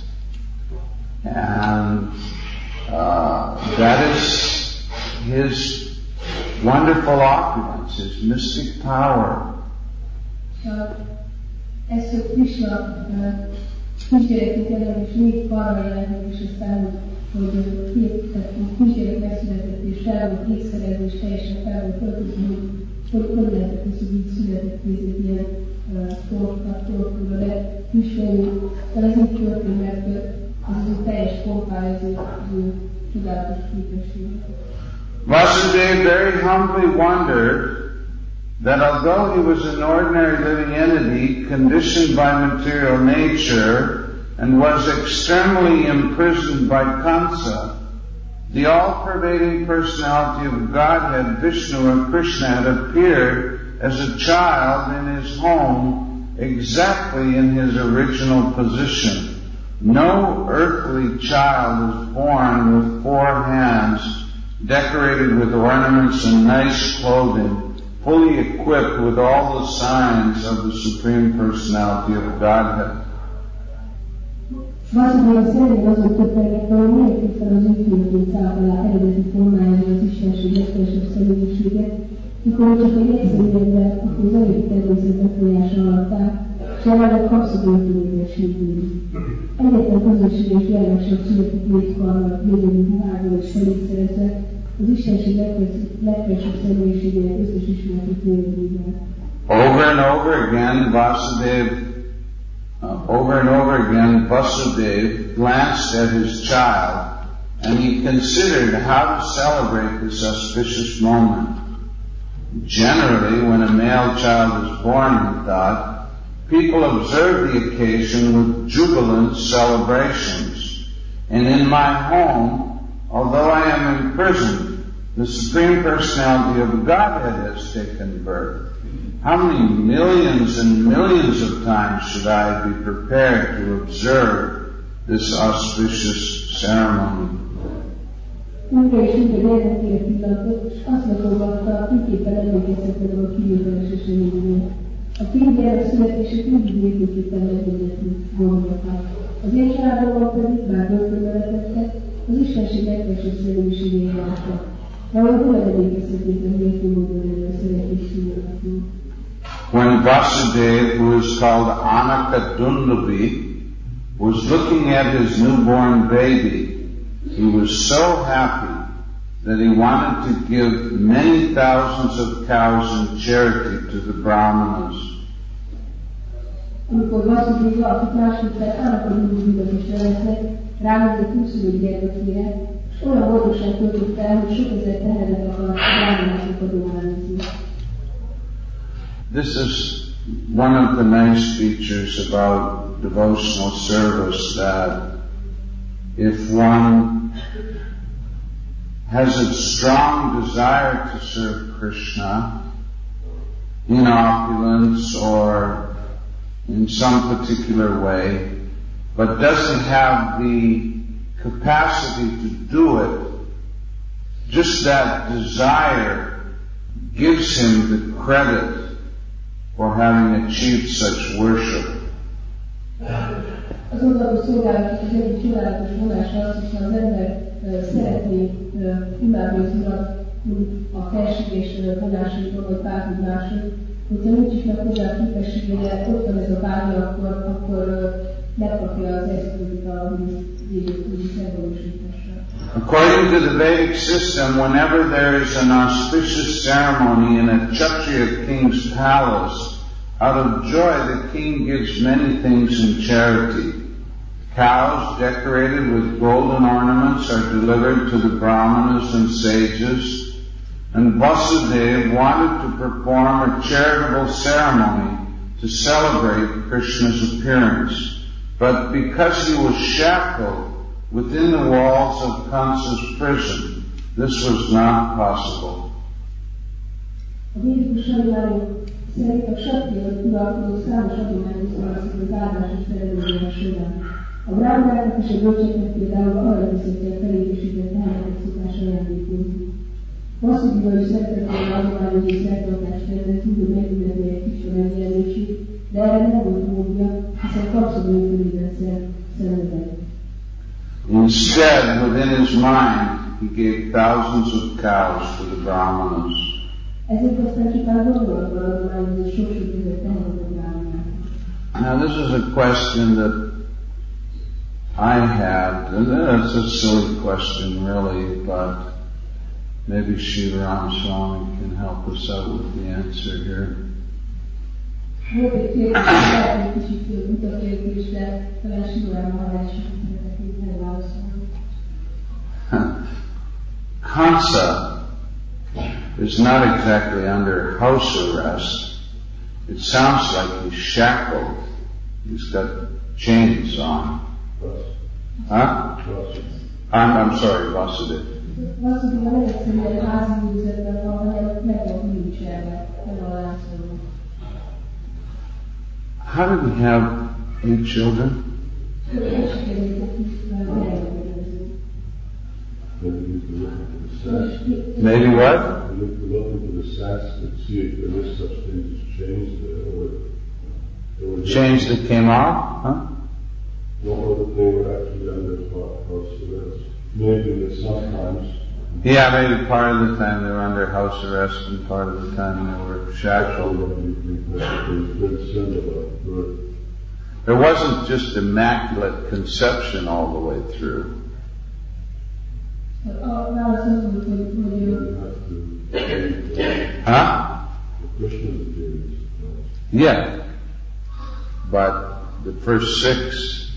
Speaker 1: And uh, that is his wonderful opulence, his mystic power.
Speaker 2: Ez, hogy Krishna kisgyerekként jelenleg és négy falra jelenleg, és aztán, hogy két kisgyerek megszületett, és fel volt ékszerelve, és teljesen fel volt töltözve, hogy hogy lehetett az, hogy így született kézét ilyen torkra, de Krishna, ez így történt, mert az az teljes pompája, az ő csodálatos képessége.
Speaker 1: Vasudeva very humbly wondered that although he was an ordinary living entity conditioned by material nature and was externally imprisoned by Kamsa, the all-pervading personality of Godhead, Vishnu or Krishna, had appeared as a child in his home exactly in his original position. No earthly child is born with four hands, decorated with ornaments and nice clothing, fully equipped with all the signs of the Supreme Personality of Godhead.
Speaker 2: Vasudeva szerint azon többeket, hogy miért tisztel az ügyfélként szállt alá eredeti formájára az istenség legfelsőbb személyiséget, mikor csak egy egyszerűen, akkor az anyagi természet befolyása alatt áll, és jelenleg kapszaböltőjégességű. Egyetlen közösség és jelenség születik négy karral, védői hágól és felégszerezve, az istenség legfelsőbb személyiségének összes ismeretű ténylegével.
Speaker 1: Over and over again, Vasudeva, uh, over and over again, Vasudeva glanced at his child, and he considered how to celebrate this auspicious moment. Generally, when a male child is born, he thought, people observe the occasion with jubilant celebrations. And in my home, although I am imprisoned, the Supreme Personality of Godhead has taken birth. How many millions and millions of times should I be prepared to observe this auspicious ceremony?
Speaker 2: Újra és újra gyermekére pillantott, és azt megolvatta, miképpen emlékeztetve a kivételes eseményénél. A két gyermek születését mindig mértéképpen megegyetni gondolták. Az én családomban pedig, bár börtönbe vetettek, az istenség legfelsőbb személyiségére jártak. Valahogy hol emlékeztetnék, hogy mértő módon előre szeretés színálható.
Speaker 1: When Vasudeva, who is called Anaka Dundavi, was looking at his newborn baby, he was so happy that he wanted to give many thousands of cows in charity to the Brahmanas.
Speaker 2: Amikor Vasudeva, akit másképp Anaka Dundavinak is neveznek, rámondott úszülő gyermekére, és olyan boldosan töltött el, hogy sok ezer tehernek akart a Brahmanások adományozni.
Speaker 1: This is one of the nice features about devotional service, that if one has a strong desire to serve Krishna in opulence or in some particular way, but doesn't have the capacity to do it, just that desire gives him the credit for having achieved such worship.
Speaker 2: Az oldalú szolgálat az egyik csodálatos vonása az, hogyha az ember szeretné imádni az Urat, úgy a felség és vonásaiból, vagy bármi másod, hogyha nincs is meg hozzá a képessége, ott van ez a vágya, akkor, akkor megkapja az eszközét a megvalósításra.
Speaker 1: According to the Vedic system, whenever there is an auspicious ceremony in a Kshatriya king's palace, out of joy the king gives many things in charity. Cows decorated with golden ornaments are delivered to the brahmanas and sages, and Vasudeva wanted to perform a charitable ceremony to celebrate Krishna's appearance. But because he was shackled within the walls of Kansa's prison, this was not possible.
Speaker 2: Szerint a kshatriyák uralkodó számos adományhoz válaszik az áldás és felelősségek során. A brahmanáknak és a bölcseknek például arra viszont a felépésített tehenetek szokás ajándékozni. Vasudeva is szeretett volna adományozni szertartást rendet, úgy, hogy megünnepelje egy kicsi megjelenését, de erre nem volt módja, hiszen kapszolói szenvedett.
Speaker 1: Instead, within his mind, he gave thousands of cows to the brahmanas. Now this is a question that I had, and it's a silly question really, but maybe Srila Ramaswamy can help us out with the answer here. Kansa is not exactly under house arrest. It sounds like he's shackled. He's got chains on. Huh? I'm, I'm sorry, Vasudeva. How did he have eight children? Maybe what?
Speaker 3: We look, we look into the stats and see if there is such things as chains that were...
Speaker 1: Chains that came off? Huh?
Speaker 3: Or that they were actually under house arrest. Maybe that sometimes...
Speaker 1: Yeah, maybe part of the time they were under house arrest and part of the time they were shackled. There wasn't just immaculate conception all the way through. Huh? Yeah. But the first six.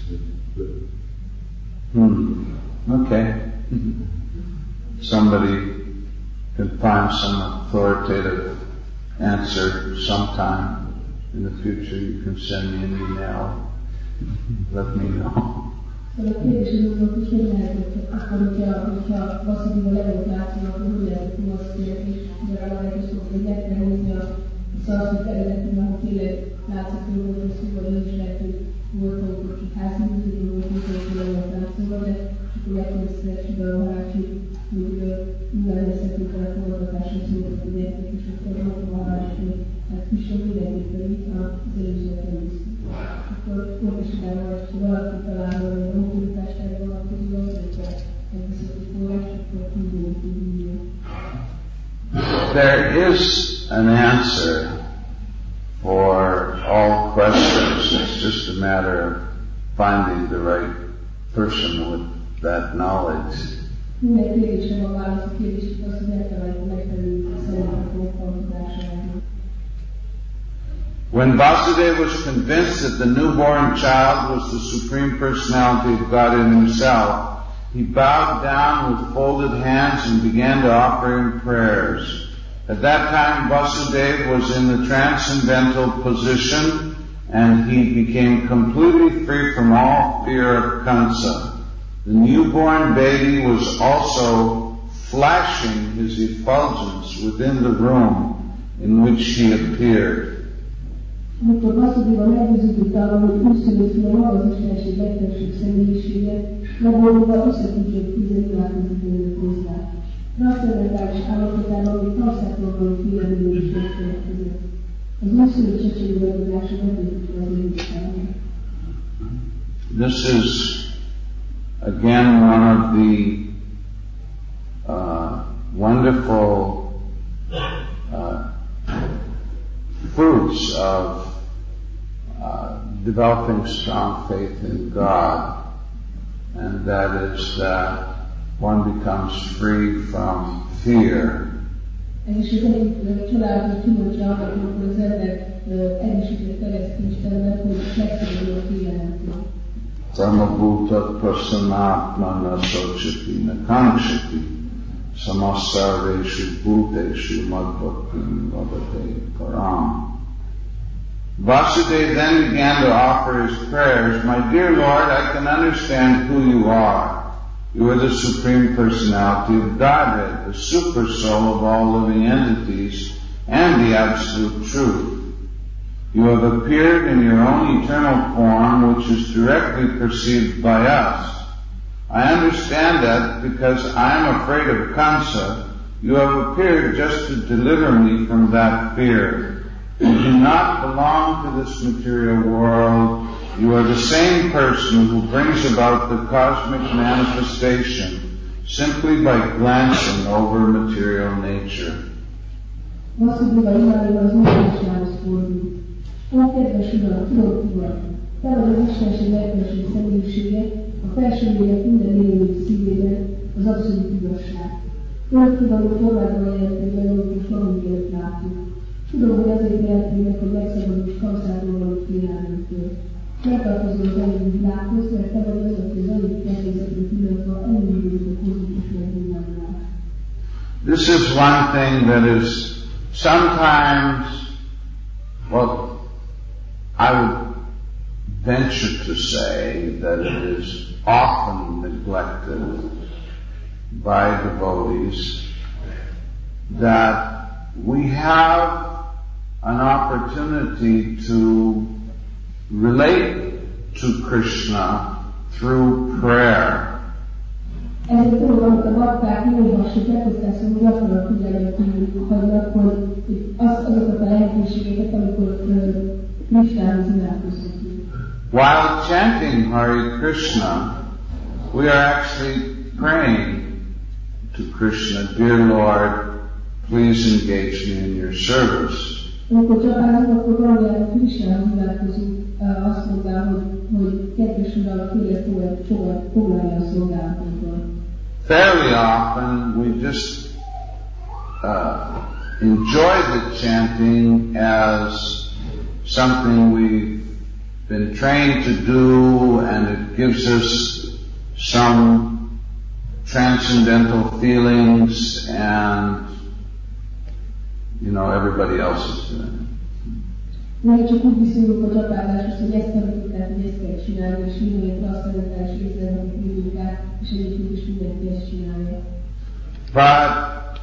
Speaker 1: Hmm. Okay. Somebody can find some authoritative answer sometime in the future. You can send me an email. Let me know.
Speaker 2: A kérdés az volt, hogy hogy lehetett akkor, hogyha, hogyha Vasudeva levolt látszóan, akkor hogy lehetett hosszú és legalább is volt, hogy meg kell hozni a szanszkrit eredetben, ahol tényleg látszató volt a szóval, és lehet, hogy volt, akik házműzők, volt, hogy levolt látszóan, de akkor megkérdezte be a Marácsi, hogy mivel leszekült a forgatása szóval, hogy érték, és akkor volt a Marácsi, hogy hát Krishna mindenképpen itt az előzőt először. Akkor pontosan hogy valaki találva, hogy a mobilitástára vonatkozóan, hogy megviszont a forrás, akkor tudjuk, hogy
Speaker 1: There is an answer for all questions. It's just a matter of finding the right person with that knowledge.
Speaker 2: Minden kérdésre van válasz, a kérdés az, hogy megtaláljuk a megfelelő személyek kontudására.
Speaker 1: When Vasudeva was convinced that the newborn child was the Supreme Personality of God in himself, he bowed down with folded hands and began to offer him prayers. At that time, Vasudeva was in the transcendental position, and he became completely free from all fear of Kansa. The newborn baby was also flashing his effulgence within the room in which he appeared.
Speaker 2: Amikor Vasudeva meggyőződött arra, hogy úgy szülött ki a maga az Istenség legfelsőbb személyisége, megboldogva össze tudja fűzni világozatlanul hozzá. Transzcendentális állapotában még tanszátlanul félelmű is megkövetkezett. Az újszülött csecsemő megoldása megvetette az édesanyját.
Speaker 1: This is again one of the uh, wonderful uh, fruits of uh, developing strong faith in God, and that is that one becomes free from fear.
Speaker 2: És az egyik családi kimondja annak, amikor az ember erősítve fejezti Istennek, hogy megszabadul a félelemtől.
Speaker 1: Dharmabhuta prasanatmana sochati nakankshati samasarveshu bhuteshu madbhaktim vavate param. Vasudeva then began to offer his prayers. My dear Lord, I can understand who you are. You are the Supreme Personality of Godhead, the super soul of all living entities, and the absolute truth. You have appeared in your own eternal form, which is directly perceived by us. I understand that because I am afraid of Kamsa, you have appeared just to deliver me from that fear. You do not belong to this material world. You are the same person who brings about the cosmic manifestation simply by glancing over material nature.
Speaker 2: Vasudeva irányba az Úristenshez fordult. Ó, kedves Uram, tudom ki vagy. Te vagy az Istenség legfelsőbb személyisége, a felső lélek minden élőlény szívében, az abszolút igazság. Öröktudomú formában jelentek belőlük, és magunk előtt látjuk. Tudom, hogy azért jelentek meg, hogy megszabadulsz Kamszáról való félelmünktől. Megtartozol az anyagi világhoz, mert te vagy az, aki az anyagi természetű pillanatban elinduljuk a kozmikus megnyilvánulás.
Speaker 1: This is one thing that is sometimes, well, I would venture to say that it is often neglected by devotees, that we have an opportunity to relate to Krishna through prayer.
Speaker 2: Ezért tudom, amit a bakták olvassuk, elkozdászom, hogy gyakran figyelmet hagynak, hogy azokat a lehetőségeket, amikor Krishnához imádkozunk.
Speaker 1: While chanting Hare Krishna, we are actually praying to Krishna, Dear Lord, please engage me in your service.
Speaker 2: Amikor csapálunk, akkor valójában Krishnához imádkozunk, azt mondta, hogy, hogy kedves Uram, kérlek, foglalja a szolgálatunkkal.
Speaker 1: Fairly often we just uh, enjoy the chanting as something we've been trained to do, and it gives us some transcendental feelings, and you know, everybody else is doing it.
Speaker 2: Még csak úgy viszonyulunk a csapáláshoz, hogy ezt tanítjuk, tehát hogy ezt kell csinálni, és mindenki azt tanítás észre, amit mindjuk át, és egyébként is mindenki ezt csinálja.
Speaker 1: But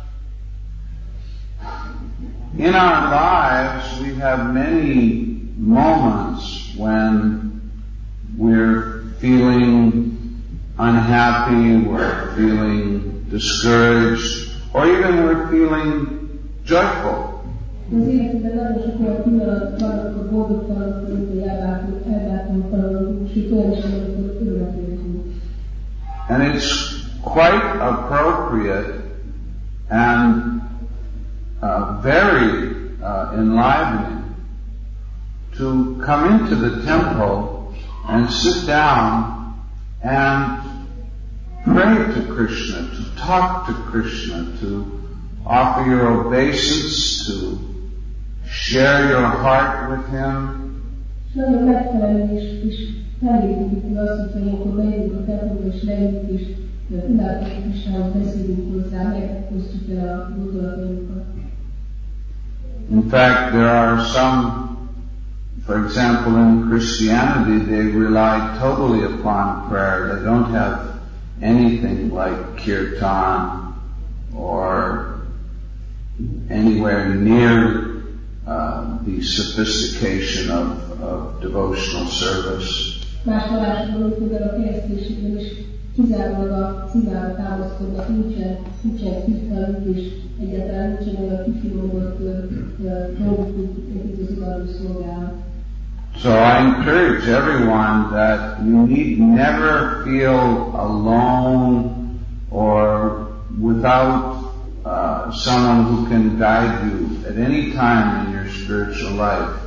Speaker 1: in our lives we have many moments when we're feeling unhappy, we're feeling discouraged, or even we're feeling joyful.
Speaker 2: Az életben nagyon sok olyan pillanat van, amikor boldogtalanok vagyunk, vagy elbátortalanok, sőt olyan is, amikor örömet érzünk.
Speaker 1: And it's quite appropriate and uh, very uh, enlivening to come into the temple and sit down and pray to Krishna, to talk to Krishna, to offer your obeisance, to share your heart with him.
Speaker 2: Nagyon megfelelő és, és felépítjük azt, hogy amikor bejövünk a templomba és leülünk és imádkozunk Krisnához, beszélünk hozzá, megosztjuk el a gondolatainkat.
Speaker 1: In fact, there are some, for example, in Christianity, they rely totally upon prayer. They don't have anything like kirtan anywhere near uh, the sophistication of, of devotional service.
Speaker 2: Más vallásokban, például a kereszténységben is kizárólag a szívára támaszkodnak, nincsen, nincsen tisztelünk, és egyáltalán nincsen olyan kifinomult dolgok, mint az uralmi szolgálat.
Speaker 1: So I encourage everyone that you need never feel alone or without uh, someone who can guide you at any time in your spiritual life.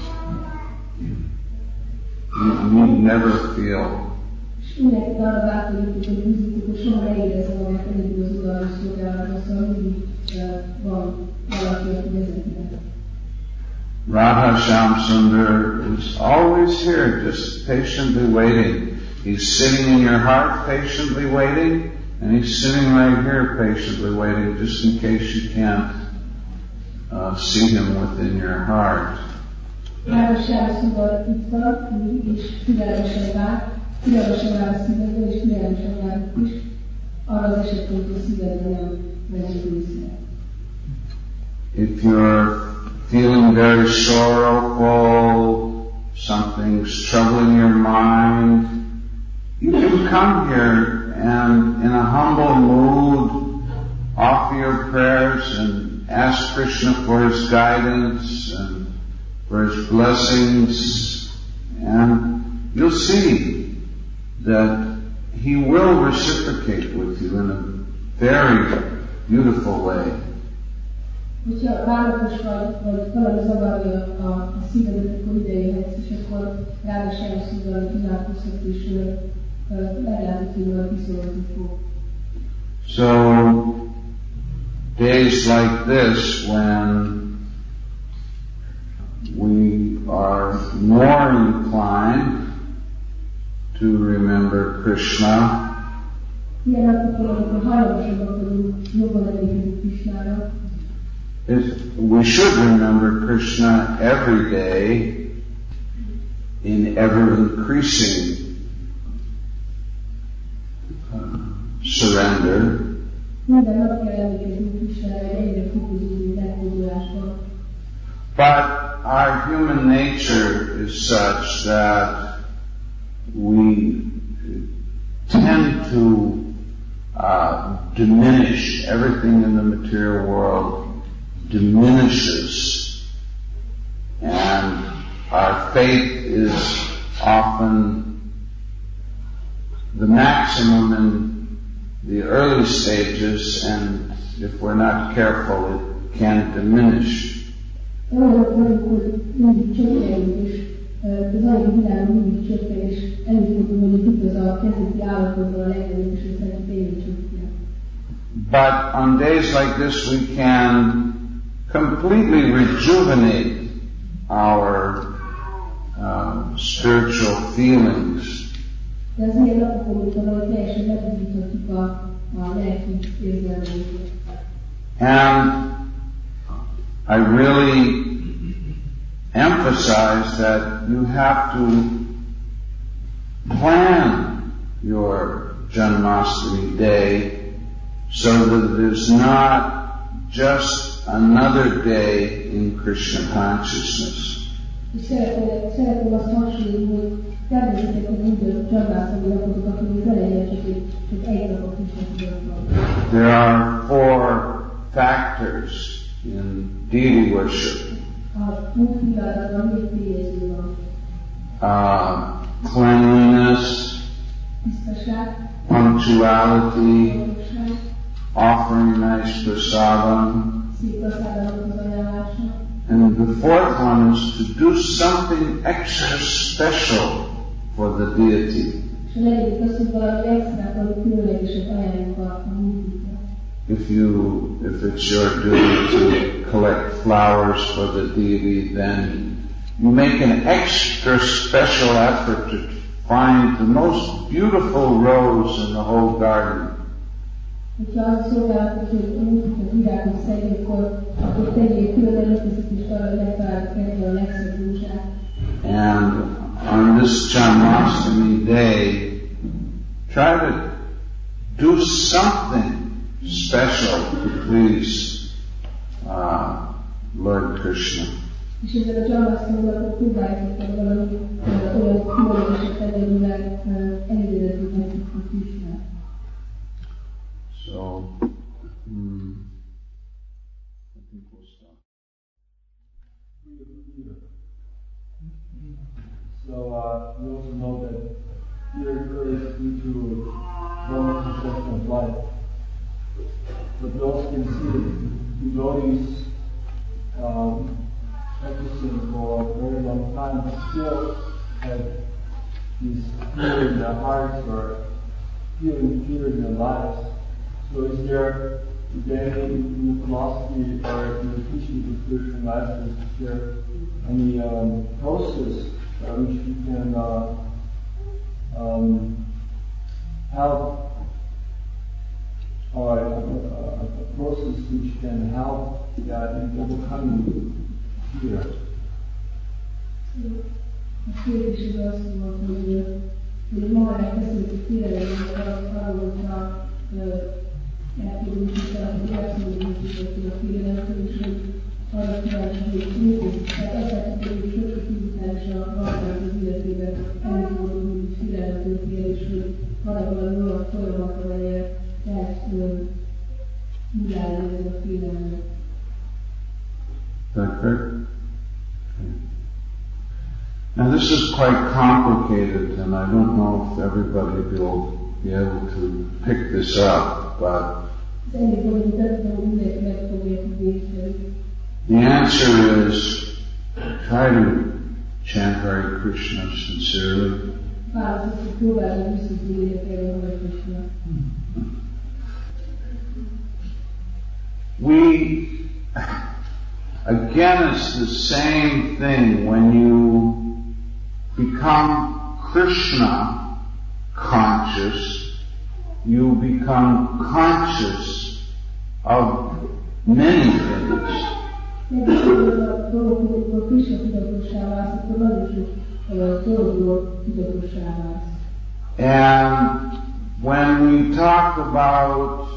Speaker 1: You need never feel.
Speaker 2: És mindenkit arra bátorítjuk, hogy bízítik, hogy soha ne érezze magát egyedül az uralmi szolgálatban, szóval mindig van valaki, aki vezeti.
Speaker 1: Radha Shamsundar is always here, just patiently waiting. He's sitting in your heart, patiently waiting, and he's sitting right here, patiently waiting, just in case you can't uh, see him within your heart.
Speaker 2: Radha Shamsundar itt van, és türelmesen vár, türelmesen vár a szívedben, és türelmesen vár is, arra az esetre, hogy a szívedben nem vezeti vissza.
Speaker 1: If you're feeling very sorrowful, something's troubling your mind, you can come here and in a humble mood offer your prayers and ask Krishna for his guidance and for his blessings, and you'll see that he will reciprocate with you in a very beautiful way.
Speaker 2: Hogyha vállatos vagy, vagy valami zavarja a, a szívedet, akkor ide jöhetsz, és akkor ráadásul szívvel kizárkózhat, és meglátod, hogy valaki kiszólni fog.
Speaker 1: So, days like this, when we are more inclined to remember Krishna,
Speaker 2: ilyen napokon, amikor hajlamosabbak vagyunk, jobban emlékezünk Krishnára,
Speaker 1: It, we should remember Krishna every day in ever-increasing uh, surrender. But our human nature is such that we tend to uh, diminish everything in the material world. Diminishes, and our faith is often the maximum in the early stages, and if we're not careful, it can diminish. But on days like this, we can completely rejuvenate our uh, spiritual feelings. And I really emphasize that you have to plan your Janmashtami day so that it is not just another day in Krishna consciousness. There are four factors in deity worship. Uh, cleanliness, punctuality, offering nice prasadam, and the fourth one is to do something extra special for the deity. If you, if it's your duty to collect flowers for the deity, then you make an extra special effort to find the most beautiful rose in the whole garden.
Speaker 2: Hogyha az szolgálatot, hogy a virágot szedni, akkor, akkor tegyél külön előfeszítést arra, hogy megtaláljuk a legszebb rózsát.
Speaker 1: And on this Janmashtami day, try to do something special to please uh, Lord Krishna.
Speaker 2: És ezzel a csalmasztónak próbálkoztak valami olyan különlegeset tenni, amivel elégedettek a Krishnát.
Speaker 1: So, hmm, I think we'll stop.
Speaker 4: So uh, we also know that fear occurs due to wrong conception of life. But we also can see that devotees um, practicing for a very long time still have this fear in their hearts or feeling fear in their lives. So is there, is there any in the philosophy or in the teachings of spiritual masters, is there any um, process uh, which we can uh, um, help, or a, a, a process which can help uh, in overcoming fear?
Speaker 2: A kérdés az azt volt, hogy, hogy magának beszéltük félelemmel arról, hogyha elkérünk vissza, hogy elszólunk vissza a félelemtől, és hogy arra kíváncsi, hogy mit. Tehát azt látjuk, hogy sokkal fizikálisan valóban az életében előfordul, hogy félelemtől fél, és hogy van valami olyan folyamat, amelyet lehet húzálni ez a félelmet.
Speaker 1: Is that correct? Now this is quite complicated, and I don't know if everybody will be able to pick this up, but the answer is try to chant Hare Krishna sincerely. We, again, it's the same thing when you become Krishna conscious, you become conscious of many things. And when we talk about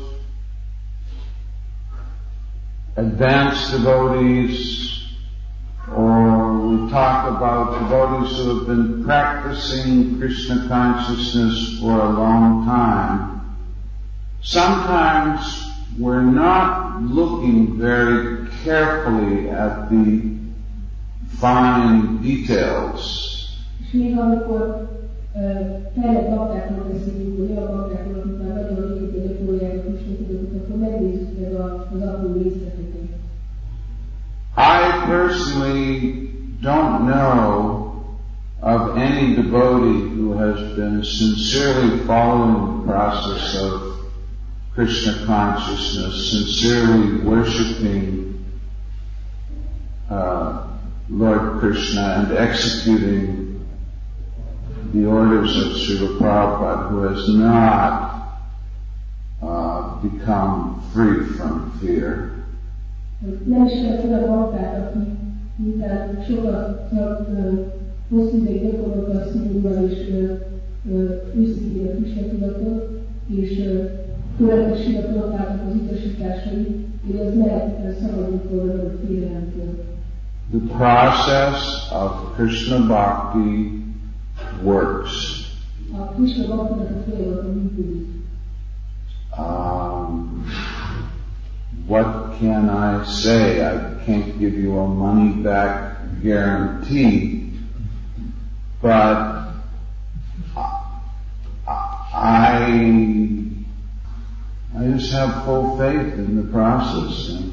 Speaker 1: advanced devotees, or we talk about devotees who have been practicing Krishna consciousness for a long time, sometimes we're not looking very carefully at the fine details. I personally don't know of any devotee who has been sincerely following the process of Krishna consciousness, sincerely worshipping uh, Lord Krishna and executing the orders of Srila Prabhupada, who has not uh, become free from fear.
Speaker 2: Nem is lehet olyan bankát, aki miután sokat hosszú ideig gyakorolta a szívünkben, és őszintén a Krishna tudatot, és követességet adták az utasításai, hogy az lehet szabadult volna a félelemtől.
Speaker 1: The process of Krishna Bhakti works.
Speaker 2: A Krishna Bhaktinak a folyamata működik.
Speaker 1: Um, What can I say? I can't give you a money back guarantee, but I, I just have full faith in the process. And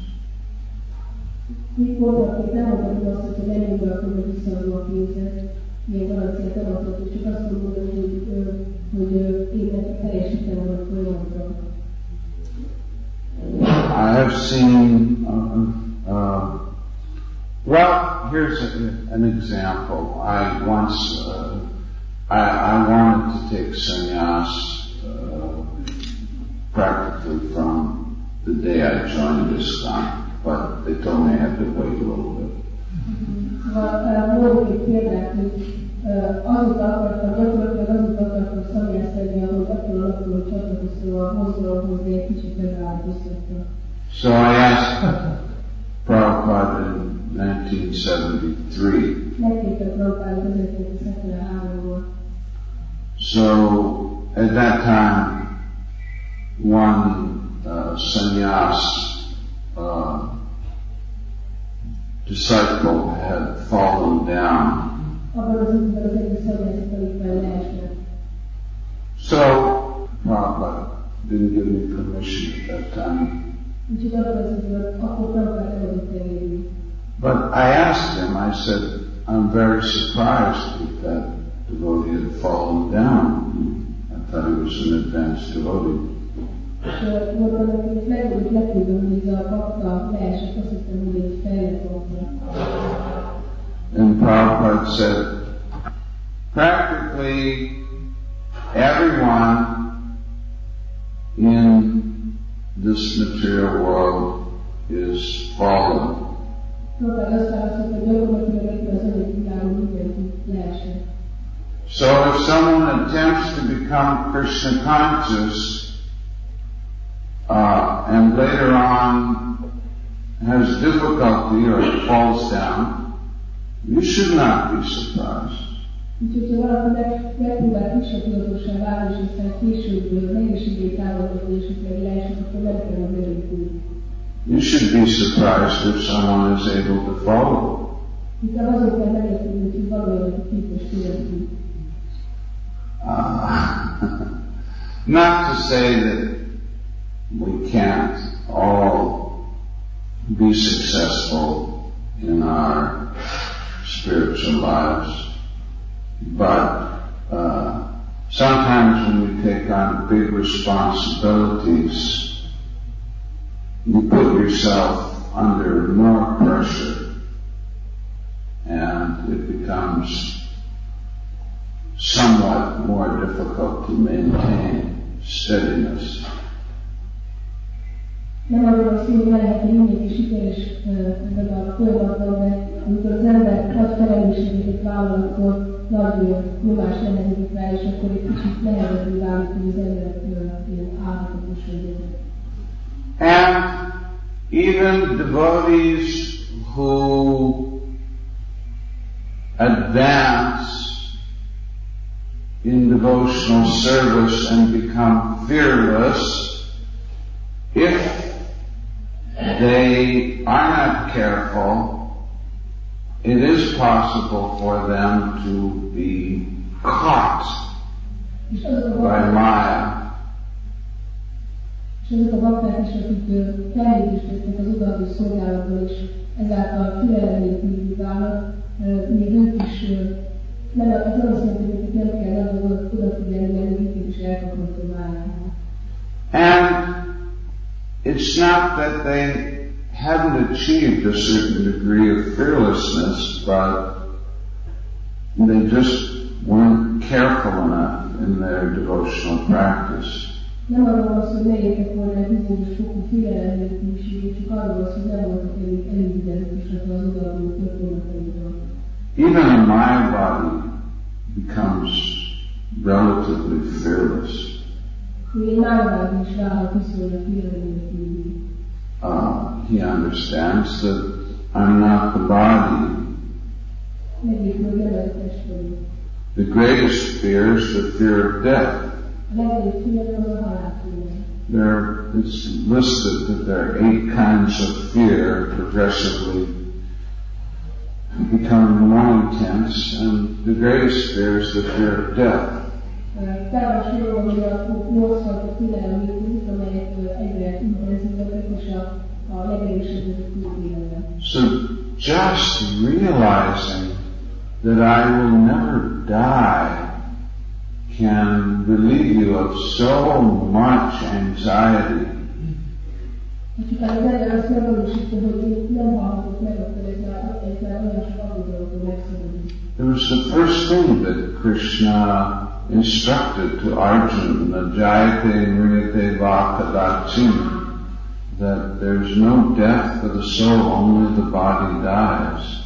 Speaker 2: Mit mondhatnék, nem mondhatnék azt, hogy nem jövő, akkor meg visszaadom a pénzet, milyen garanciát nem adhatok, csak azt mondom, hogy, hogy én neki teljesítem a folyamatot.
Speaker 1: I have seen, uh, uh, well, here's a, an example. I once, uh, I, I wanted to take sannyas uh, practically from the day I joined ISKCON, but they told me I had to wait a little bit.
Speaker 2: Mondok egy példát, hogy azóta akartam, gyakorlatilag azóta akartam szanyászt venni, ahogy attól a napról csatlakoztam a mozgalomhoz, de egy kicsit megállapoztattam.
Speaker 1: So I asked Prabhupada, Prabhupada in nineteen seventy-three. So at that time, one uh, sannyas uh, disciple had fallen down. So Prabhupada didn't give me permission at that time. But I asked him, I said, I'm very surprised that that devotee had fallen down. I thought he was an advanced devotee. And Prabhupada said, practically everyone in this material world is fallen. So if someone attempts to become Krishna conscious uh, and later on has difficulty or falls down, you should not be surprised. You should be surprised if someone is able to follow. Uh, not to say that we can't all be successful in our spiritual lives, but uh, sometimes when we take on big responsibilities, you put yourself under more pressure, and it becomes somewhat more difficult to maintain steadiness.
Speaker 2: Nem arról szó, hogy lehet, hogy mindenki sikeres ebben a folyamatban, de amikor az ember nagy felelősséget vállal, akkor nagy nyomás nehezedik rá, és akkor egy kicsit nehezebbé válik, hogy az ember ilyen állhatatos legyen.
Speaker 1: And even devotees who advance in devotional service and become fearless, if they are not careful, it is possible for them to be caught by Maya.
Speaker 2: És ezek a bakták is, akik fejlődést tesznek az odaadó szolgálatban, és ezáltal félelemmé kívül válnak, még ők is, nem, az nem azt jelenti, hogy nem kell nagyon odafigyelni, mert ők is elkapnak a Májának.
Speaker 1: And it's not that they haven't achieved a certain degree of fearlessness, but they just weren't careful enough in their devotional practice.
Speaker 2: Nem arról van szó, hogy ne értek volna egy bizonyos fokú félelemműségét, csak arról van szó, hogy nem voltak elég elégedetesek az odaadó történeteiről.
Speaker 1: Even a mind body becomes relatively fearless. Uh, he understands that I'm not the body. The greatest fear is the fear of death. There, it's listed that there are eight kinds of fear progressively becoming more intense, and the greatest fear is the fear of death. So just realizing that I will never die can relieve you of so much anxiety. It was the first thing that Krishna instructed to Arjuna, Jayate Mriyate Va Kadachin, that there's no death for the soul, only the body dies.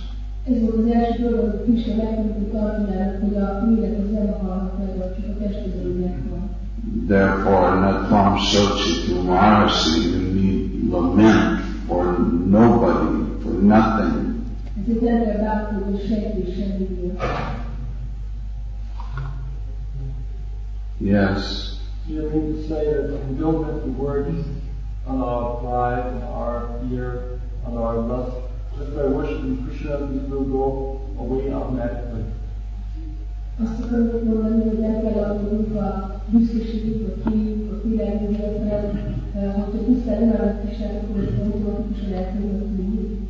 Speaker 1: Therefore, Natvam Sochi Tumarasi, you need lament for nobody, for nothing.
Speaker 2: Ezért nem kell bánkodni senki semmiből.
Speaker 1: Yes.
Speaker 4: You mean to say that we don't have to work on our pride, on our fear, on our lust. Just by worshiping Krishna, these will go away automatically.
Speaker 2: Azt akarjuk mondani, hogy nem kell aggódnunk a büszkeségünk, a képünk, a félelmünkért, hanem ha csak tisztán imádunk Krisnát, akkor ezt automatikusan el tudjuk tudni.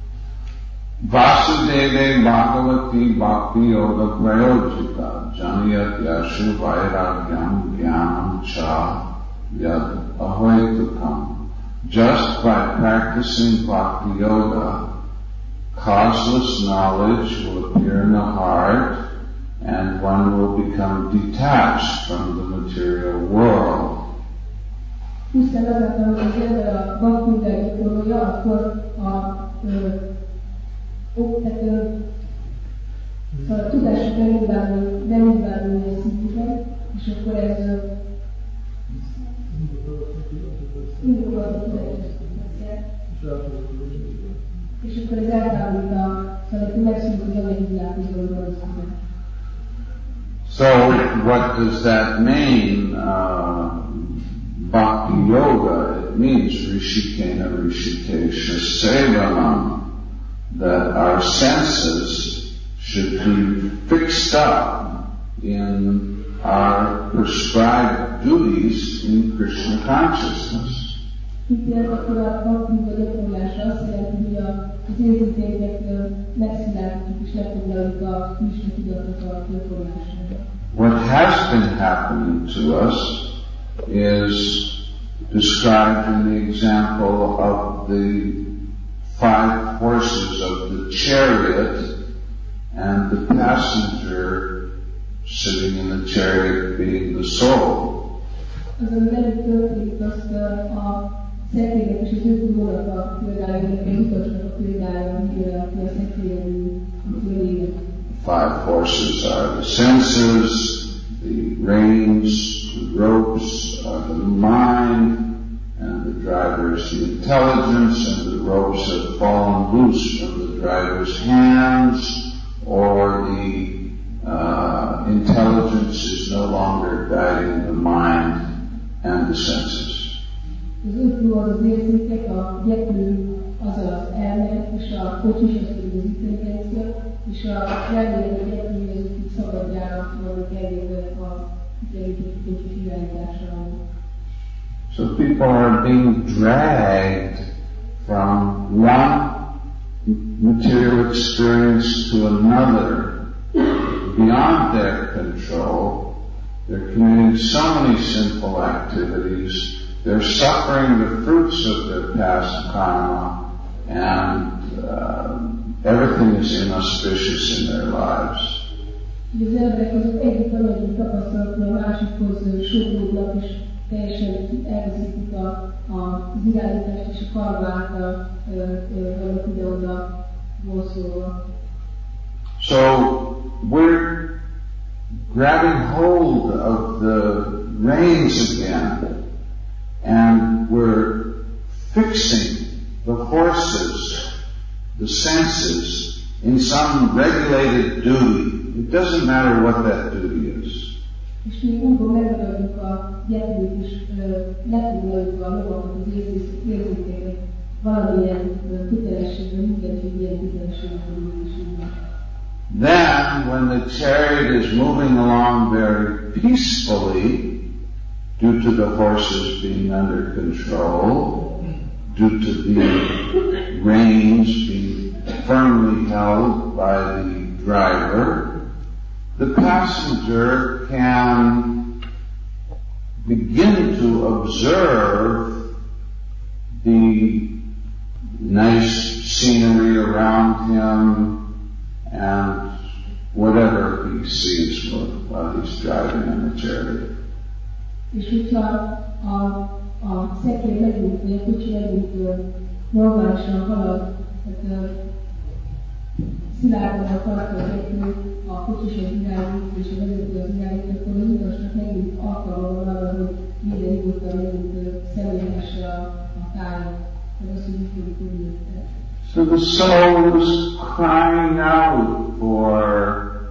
Speaker 1: Vasudeve Bhagavati Bhakti Yoga Prayojita Janiyat Yashu Vairagyam Jnanam Cha Yad Ahoitukam. Just by practicing Bhakti Yoga, causeless knowledge will appear in the heart and one will become detached from the material world.
Speaker 2: Pusztán az akarom, hogy ezzel a baktivel gyakorolja, akkor a szóval a tudások nem nyilvánulni a szívüket, és akkor ez indokolt és akkor ez eltávolít a, szóval hogy megszűnik az anyagi világozóban az szívek.
Speaker 1: So, what does that mean? Uh, Bhakti Yoga, it means Rishikena Rishikesha Sevanam. That our senses should be fixed up in our prescribed duties in Krishna consciousness.
Speaker 2: Itt akkor a baktiba gyakorlása azt jelenti, hogy az érzékenyek megszilárdítjuk és lefoglaljuk a Krishna tudatot a gyakorlásra.
Speaker 1: What has been happening to us is described in the example of the five horses of the chariot and the passenger sitting in the chariot being the soul.
Speaker 2: Az, ami velük történik, azt a szekrények és az öt gónak a példájának, az utasnak a példája, aki a szekrényen ül.
Speaker 1: Five horses are the senses, the reins, the ropes are the mind, and the driver's the intelligence, and the ropes have fallen loose from the driver's hands, or the uh, intelligence is no longer guiding the mind and the senses.
Speaker 2: Az öt az az érzékek, a gyeplő az az elme, és a kocsis az az intelligencia, és a jelölő a gyeplő az úgy szabadjára vannak elérve a kicsit irányításra.
Speaker 1: So people are being dragged from one material experience to another beyond their control. They're committing so many sinful activities. They're suffering the fruits of their past karma, and uh, everything is inauspicious in their lives.
Speaker 2: Az emberek azok egyik anyagi tapasztalatban a másikhoz sodródnak, és teljesen elveszítik az irányítást és a karma által vannak ide-oda vonszolva.
Speaker 1: So we're grabbing hold of the reins again, and we're fixing the horses, the senses, in some regulated duty. It doesn't matter what that duty is.
Speaker 2: És mi újból megragadjuk a gyeplőt, és lefoglaljuk a lovakat az érzékeket valamilyen kötelességben, mindegy, hogy milyen kötelességben is így.
Speaker 1: Then, when the chariot is moving along very peacefully, due to the horses being under control, due to the reins being firmly held by the driver, the passenger can begin to observe the nice scenery around him and whatever he sees while he's driving in the chariot.
Speaker 2: És hogyha a, a szekrény megint, vagy a kocsi megint normálisan halad, tehát szilárdan a tartó gyeplő, a kocsis az irányít, és a vezető az irányít, akkor az utasnak megint alkalma van arra, hogy minden nyugodtan megint személyesre a, a tájat, meg azt, hogy úgy tudjuk úgy.
Speaker 1: So the soul is crying out for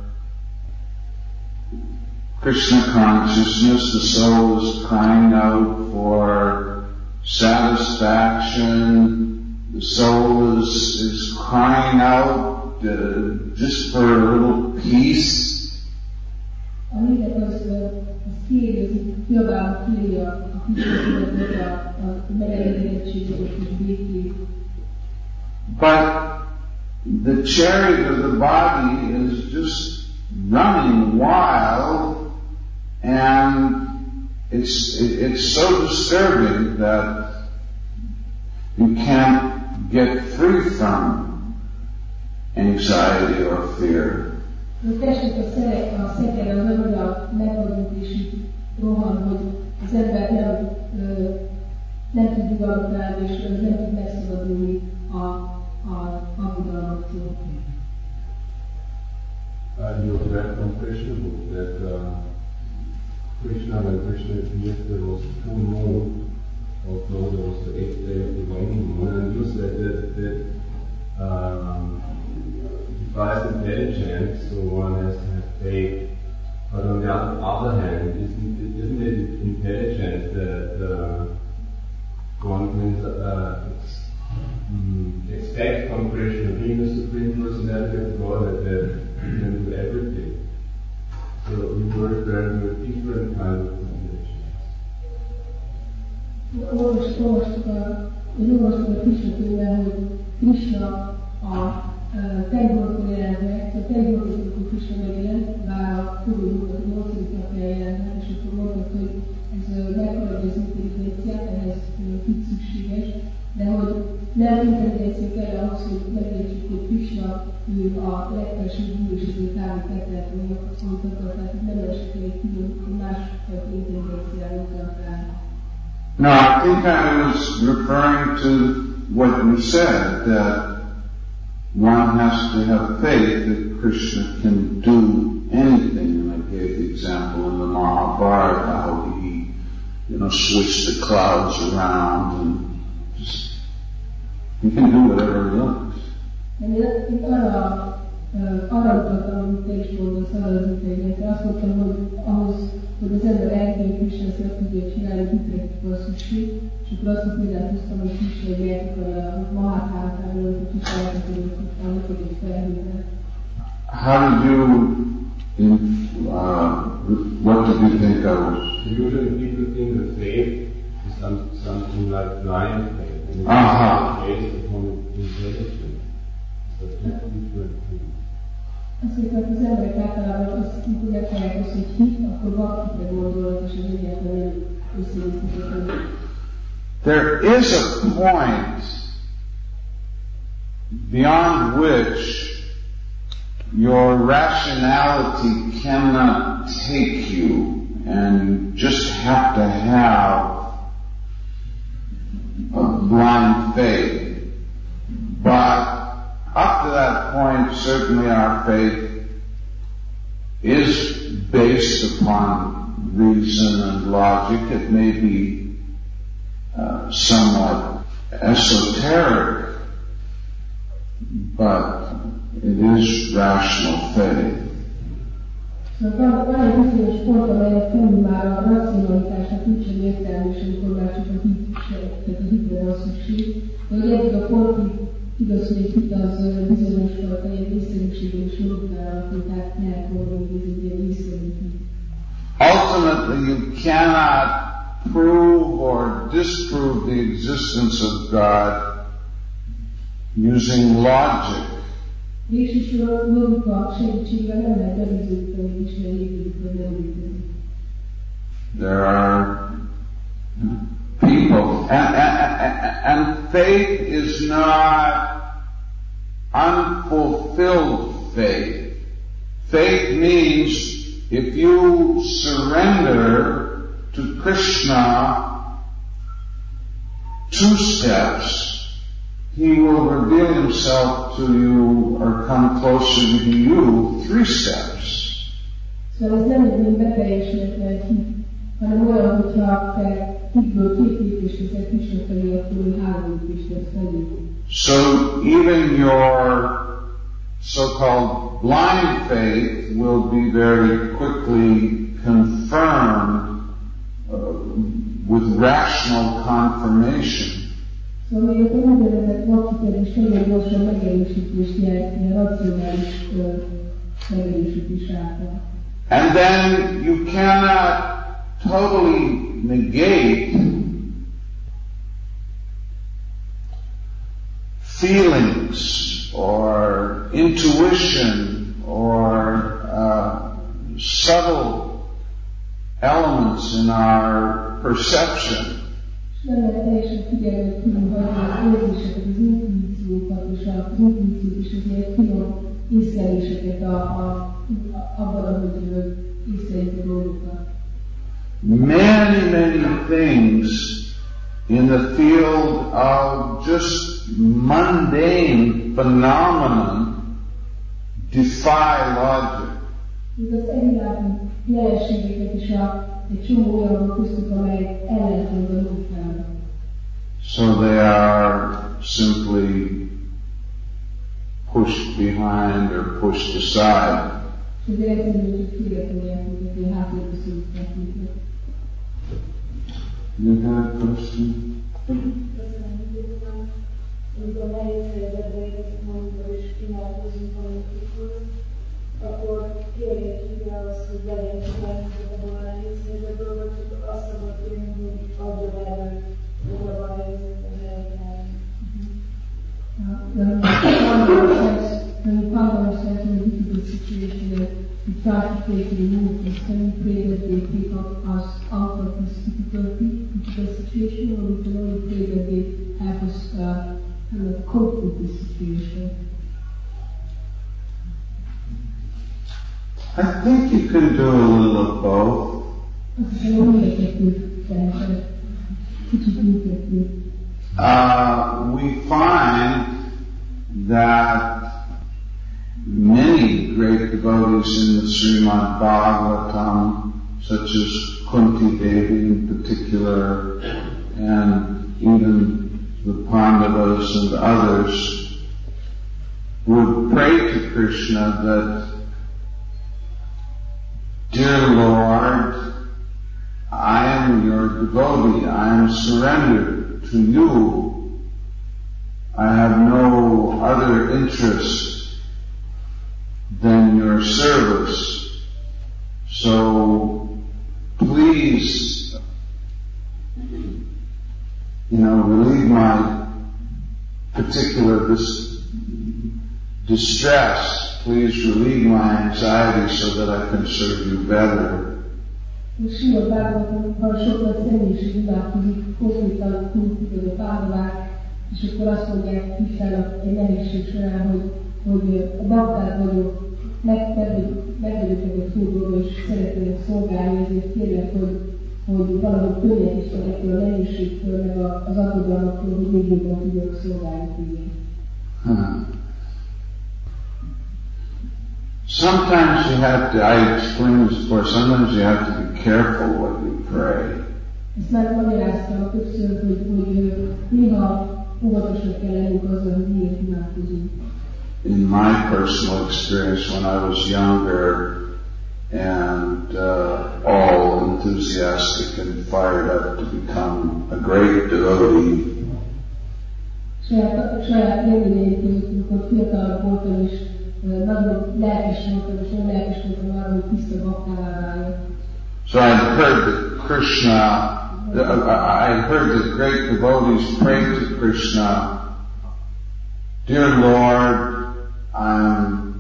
Speaker 1: Krishna consciousness, the soul is crying out for satisfaction, the soul is, is crying out uh, just for a little peace.
Speaker 2: A lényeg az, az kiérőzik, nyilván kérje a kicsit, a megelégedettséget és békét.
Speaker 1: But the chariot of the body is just running wild, and it's it's so disturbing that you can't get free from anxiety or fear.
Speaker 2: A testet a szere, a szekere az annyira megadott és így rohan, hogy az ember nem, ö, nem tud nyugalmat állni, és nem tud megszabadulni a, a aggodalmaktól.
Speaker 3: Uh, you have read from Krishna book that uh, Krishna, when Krishna appeared, there was full moon, although there was the eighth day of the waning moon, and you said that, that um, defies intelligence, so one has to have faith. But on the other hand, isn't it, isn't it intelligent that uh, one can uh, ex, um, expect from Krishna, being the Supreme Personality of God, that, that he can do everything? So you were referring to a different kind of conditions.
Speaker 2: Olvastuk a, olvastuk a Krishna könyvben, hogy Krishna a Tennyboltól jelent meg, a Tennyboltól, amikor Krishna megjelent, bár a fogójukat nyolcadik napján jelent meg, és akkor mondtak, hogy ez meghaladja az intelligenciát, ehhez kicsit szükséges, de hogy nem intelligencia kell ahhoz, hogy megértsük, hogy Krishna ő a legfelsőbb úr, és ezért távol tetteltőnek azt mondtak, tehát nem esik egy külön másfajta intelligenciára utaltál.
Speaker 1: No, I think I was referring to what you said, that one has to have faith that Krishna can do anything. And I gave the example in the Mahabharata how he, you know, switched the clouds around and just, he can do whatever he wants.
Speaker 2: And itt arra, arra utaltam, amit te is mondasz, arra az intelligencia. Azt mondtam, hogy ahhoz, hogy az ember elkezdje Krishna ezt tudja csinálni, hitre van szükség, és akkor azt a példát hoztam, hogy Krishna miért akarja, hogy Mahabharatáról, hogy Krishna elkezdődik, hogy annak, hogy egy felhívnak.
Speaker 1: How did you, in, uh, what did you think of it?
Speaker 3: Usually people think that faith is some, something like blind faith, and it's
Speaker 1: Aha.
Speaker 3: based upon intelligence. It's a different thing.
Speaker 2: Azt mondták, az emberek általában azt tudják fel, hogy hit, akkor vakikre gondolnak, és az egyáltalán nem összeüthetően.
Speaker 1: There is a point beyond which your rationality cannot take you, and you just have to have a blind faith. But up to that point, certainly our faith is based upon reason and logic. It may be uh, somewhat esoteric, but it is rational faith.
Speaker 2: Szóval van egy bizonyos pont, amelyet felül már a racionalitásnak nincsen értelmű, és amikor már csak a hit, tehát a hitre van szükség. De hogy eddig a pontig igaz, hogy egy hit az bizonyos fajta egy észszerűségen és logikára alapul, tehát lehet mondani, hogy ez egy ilyen észszerű hit.
Speaker 1: Ultimately, you cannot prove or disprove the existence of God using logic.
Speaker 2: Végsősorban logika segítségével nem lehet bebizonyítani, hogy Isten létezik, vagy nem létezik.
Speaker 1: There are people, and, and, and faith is not unfulfilled faith. Faith means if you surrender to Krishna two steps, he will reveal himself to you or come closer to you three steps.
Speaker 2: Szóval ez nem egy befejezetlen hit, hanem olyan, hogyha te hitből két lépést teszek Krishna felé, akkor ő három lépést tesz felé.
Speaker 1: So even your so-called blind faith will be very quickly confirmed uh, with rational confirmation.
Speaker 2: Szóval még a úgynevezett vakhitel is nagyon gyorsan megerősítést jelent, ilyen racionális megerősítés által.
Speaker 1: And then you cannot totally negate feelings or intuition or uh, subtle elements in our perception.
Speaker 2: Nem lehet teljesen figyelmet kívülhagyni az érzéseket, az intuíciókat és az intuíciót és az ilyen finom észleléseket abban, ahogy észleljük a dolgokat.
Speaker 1: Many, many things in the field of just mundane phenomenon defy logic.
Speaker 2: Az egyvilági jelenségeket is a egy csomó olyan köztük, amelyek ellentmond a logikának.
Speaker 1: So they are simply pushed behind or pushed aside.
Speaker 2: És ezért egyszerűen csak félretolják őket, ilyen hátrányba szólítják őket.
Speaker 1: You have a question?
Speaker 5: Amikor nehéz helyzetbe érkezünk, amikor is imádkozunk valamikor, akkor kérjük azt, hogy legyen kilátozott abban a nehéz helyzetből, vagy csak azt szabad kérni, hogy adja el, hogy abban a helyzetben lehetne.
Speaker 2: When you find ourselves in a difficult situation, we try to pray to the Lord, can we pray that they take us out of this difficulty, difficult situation, or we can only pray that they help us uh, kind of cope with this situation?
Speaker 1: I think you can do a little of both. Uh, we find that many great devotees in the Srimad Bhagavatam, such as Kunti Devi in particular, and even the Pandavas and others, would pray to Krishna that, "Dear Lord, I am your devotee, I am surrendered to you. I have no other interest than your service. So please, you know, relieve my particular dis- distress. Please relieve my anxiety so that I can serve you better."
Speaker 2: És Srimad Bhagavatamban sokkal személyiség imádkozik, konkrétan Kuntit a Pándavák, és akkor azt mondják Krisnának egy nehézség során, hogy, hogy a baktád vagyok, meg, meg, meg vagyok egy szolgáló, és szeretnék szolgálni, ezért kérlek, hogy, hogy valahogy könnyek is ettől a nehézségtől, meg az aggodalmaktól, hogy még jobban tudjak szolgálni téged.
Speaker 1: Hmm. Sometimes you have to, I explain this before, sometimes you have to be careful what you pray.
Speaker 2: Ezt már magyaráztam többször, hogy, hogy néha óvatosnak kell lennünk azzal, hogy miért imádkozunk.
Speaker 1: In my personal experience when I was younger and uh, all enthusiastic and fired up to become a great devotee,
Speaker 2: Saját, saját élményeim között, amikor fiatalabb voltam, és nagyon lelkes voltam, és nagyon lelkes voltam arra, hogy tiszta baktává váljak.
Speaker 1: so I heard that Krishna, I heard that great devotees pray to Krishna, "Dear Lord, I'm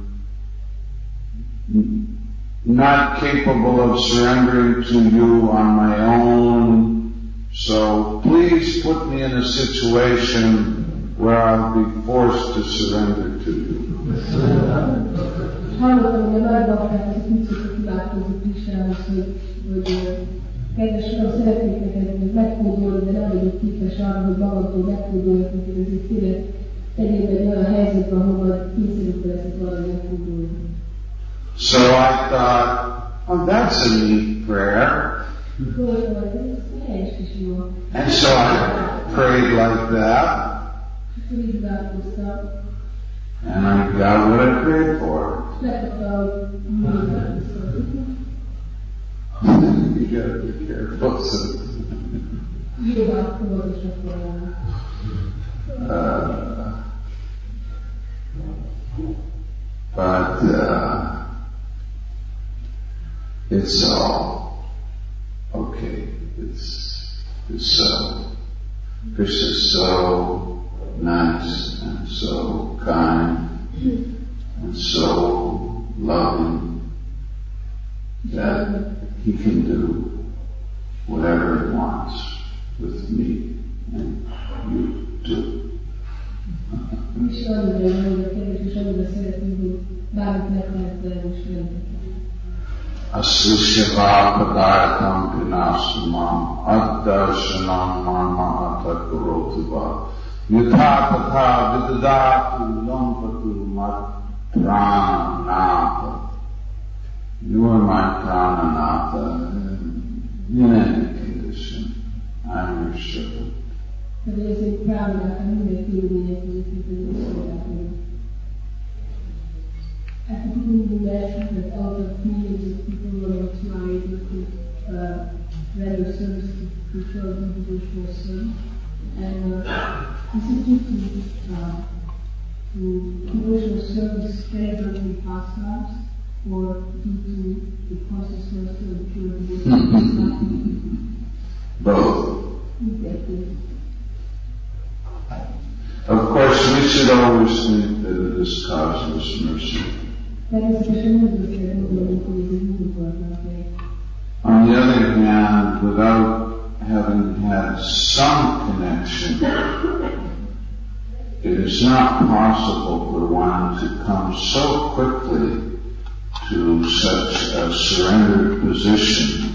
Speaker 1: not capable of surrendering to you on my own, so please put me in a situation where I'll be forced to surrender to you."
Speaker 2: Hallottam, hogy a nagy bakták azok úgy szoktak imádkozni Krisnához, hogy, hogy kedves Uram, szeretnék neked megkódolni, de nem vagyok képes arra, hogy magamtól megkódoljak neked, ezért kérlek, tegyél egy olyan helyzetbe, ahol kényszerítve leszek arra, hogy megkódolni.
Speaker 1: So I thought, oh, that's a neat prayer. And so I prayed like that. And I got what I prayed for. You gotta be careful. uh, but uh, it's all okay. It's it's so Krishna's so nice and so kind and so loving that he can do whatever he wants with me and you too. Asushyava padartham vinasumam addarshanam mama atakurotiva yutha patha vidadatu lampatu matranatha. You are my prananatha in any condition. I'm your servant.
Speaker 2: At the beginning of the lesson, that all the millions of people were not able to uh, render service to show the devotional service. And uh, this is due to, uh, to devotional service favorably pastimes, or due to the consciousness of the pure devotional.
Speaker 1: Both.
Speaker 2: Exactly.
Speaker 1: Of course, we should always think that it is causeless mercy. On the other hand, without having had some connection, it is not possible for one to come so quickly to such a surrendered position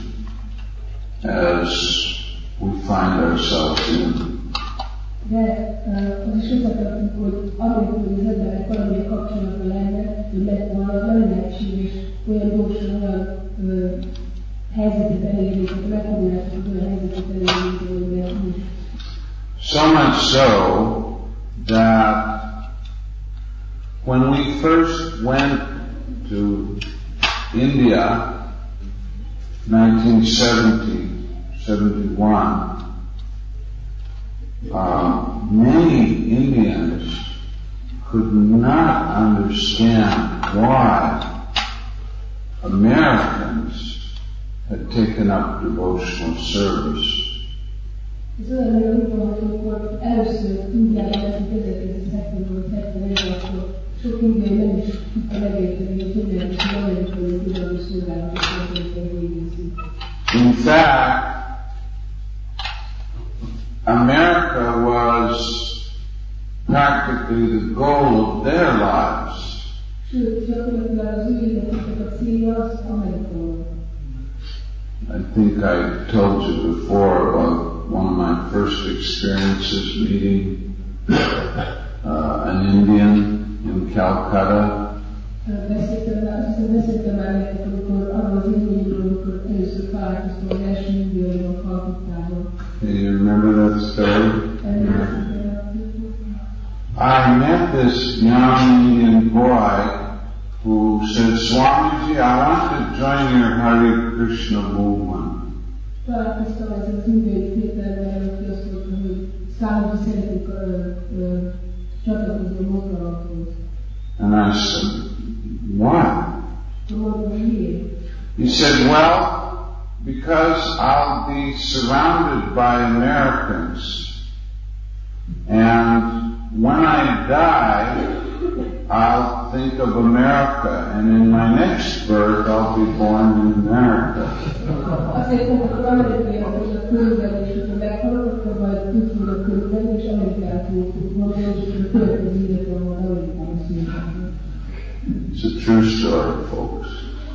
Speaker 1: as we find ourselves in.
Speaker 2: De az is összetartunk, hogy amikor az emberek valamilyen kapcsolatban lenne, hogy lett volna, nem lehetséges olyan gyorsan, olyan ö, helyzetet elérni, hogy megtanulások olyan helyzetet elérni, hogy nincs.
Speaker 1: So much so that when we first went to India, nineteen seventy, seventy-one, Uh, many Indians could not understand why Americans had taken up devotional service.
Speaker 2: Ez olyan nagyon volt, amikor először Indiában leszünk ezerkilencszázhetvennyolc-hetvenegy, akkor sok indiai nem is tudta megérteni, hogy hogyan is az amerikai tudatú szolgálatot szeretnék végezni.
Speaker 1: In fact, America was practically the goal of their lives. I think I told you before about one of my first experiences meeting uh, an Indian in Calcutta. Do you remember that story? I met this young Indian boy who said, Swamiji, I want to join your Hare Krishna movement. And I said, why? He said, well, because I'll be surrounded by Americans, and when I die, I'll think of America, and in my next birth, I'll be born in America. It's a true story, folks.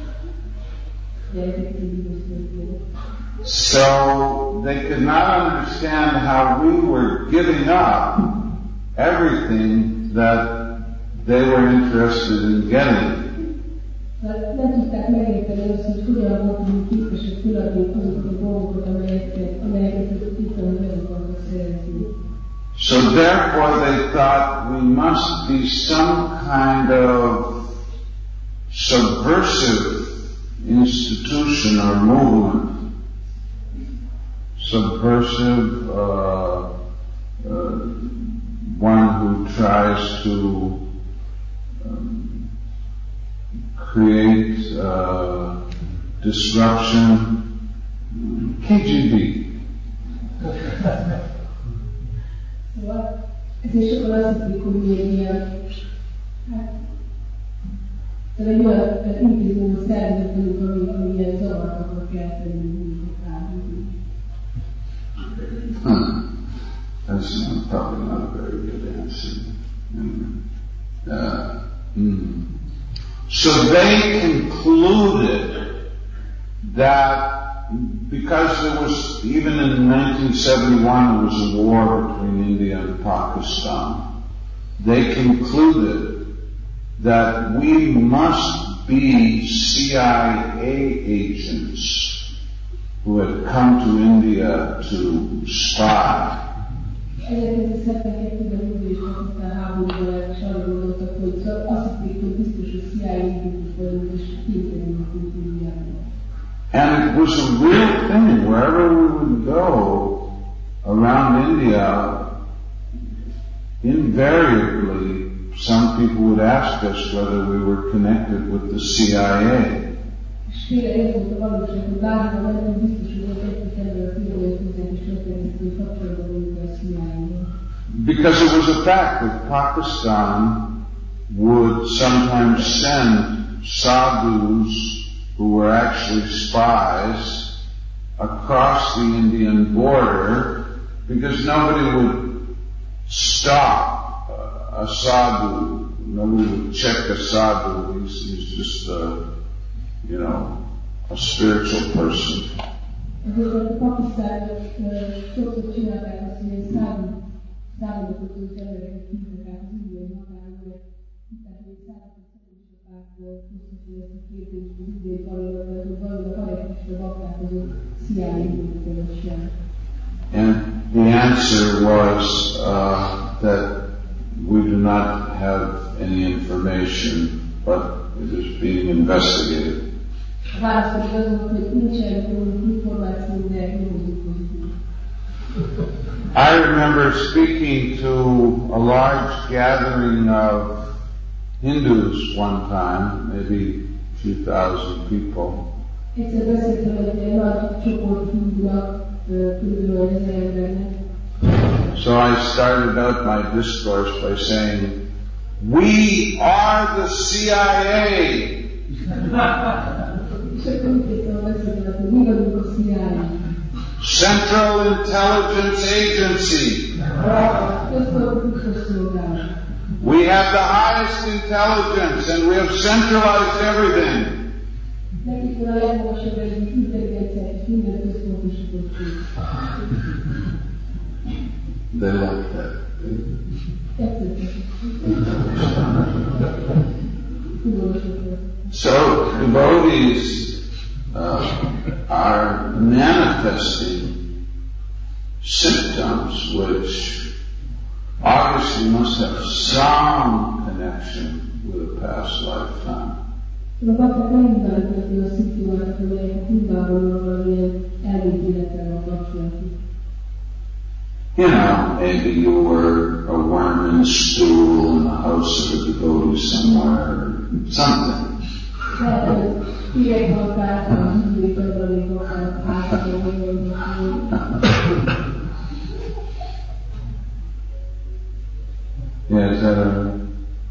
Speaker 1: So they could not understand how we were giving up everything that they were interested in getting. So therefore they thought we must be some kind of subversive institution or movement. Subversive, uh, uh, one who tries to um, create uh, disruption. K G B.
Speaker 2: Szóval ezért sokan azt hiszik, hogy mi egy ilyen, hát, szóval egy olyan intézményű szervezet vagyunk, ami, ami ilyen zavart akar kelteni, mint
Speaker 1: Hmm. That's not, probably not a very good answer. Uh, mm. So they concluded that because there was, even in nineteen seventy-one, there was a war between India and Pakistan, they concluded that we must be C I A agents who had come to India to spy.
Speaker 2: ezerkilencszázhetvenkettőben indul és Pakisztán háborúban is arra gondoltak, hogy azt hitték, hogy biztos, hogy C I A indult vagyunk, és kénytelenek Indiában.
Speaker 1: And it was a real thing. Wherever we would go around India, invariably some people would ask us whether we were connected with the C I A. Because it was a fact that Pakistan would sometimes send sadhus who were actually spies across the Indian border, because nobody would stop a sadhu, nobody would check a sadhu. He's, he's just a, you know, a spiritual person. And the answer was uh, that we do not have any information, but it is being investigated. I remember speaking to a large gathering of Hindus one time, maybe a few thousand people. So I started out my discourse by saying, "We are the C I A." Central Intelligence Agency. We have the highest intelligence and we have centralized everything. They like that. So devotees uh, are manifesting symptoms which obviously must have some connection with a past lifetime. You know, maybe you were a worm in a stool in the house of a devotee somewhere, or something. Yeah, is that a...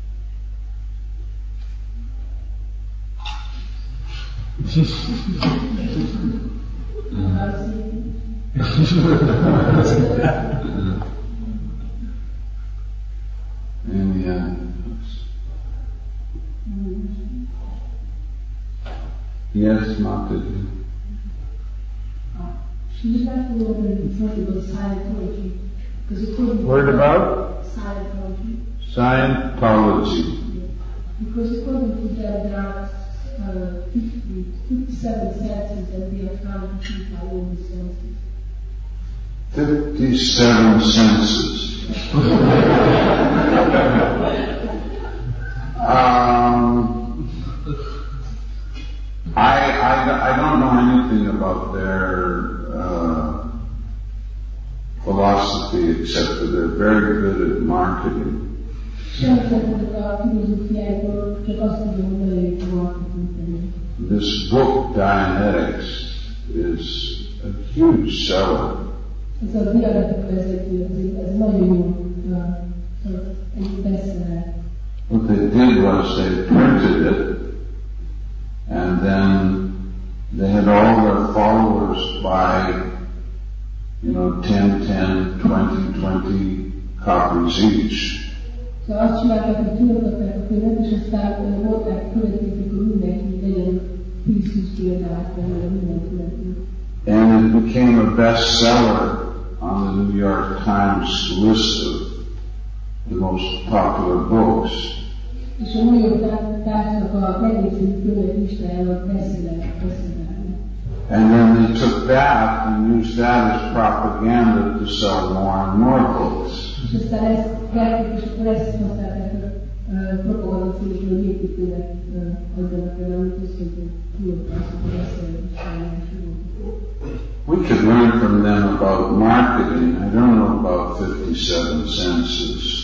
Speaker 1: And yeah. Yes, Mataji. Word about?
Speaker 2: Scientology.
Speaker 1: Scientology.
Speaker 2: Because according to them, there are uh, fifty, fifty-seven senses and they are found to keep our own senses.
Speaker 1: Fifty-seven senses. um, I, I, I don't know anything about their uh, philosophy except that they're very good at marketing. This book, Dianetics, is a huge seller. What they did was they printed it, and then they had all their followers buy, you know, ten, ten, twenty, twenty copies each.
Speaker 2: Szóval azt csinálták, hogy kiadták a könyvet, és aztán volták következők, hogy mindenki legyen tíz-húsz példát, mert minden követő.
Speaker 1: And it became a bestseller on the New York Times list of the most popular books.
Speaker 2: És a New York Times-nak a legnépszerűbb könyvek listájának bestseller.
Speaker 1: And then they took that and used that as propaganda to sell more and more books.
Speaker 2: És aztán ezt vették, és akkor ezt használták a propaganda célból, hogy építőnek adjanak el, amit azt mondjuk kiadták, hogy beszélni.
Speaker 1: We could learn from them about marketing. I don't know about fifty-seven senses.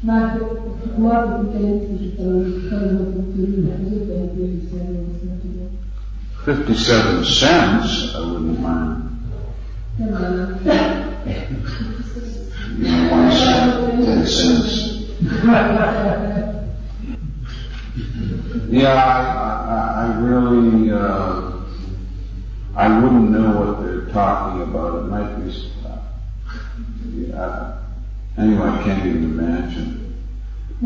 Speaker 1: Fifty-seven cents, I wouldn't mind. You know, one cent, ten cents. Yeah, I, I, I really, uh, I wouldn't know what they're talking about. It might be, uh, yeah, anyway, I can't even imagine. I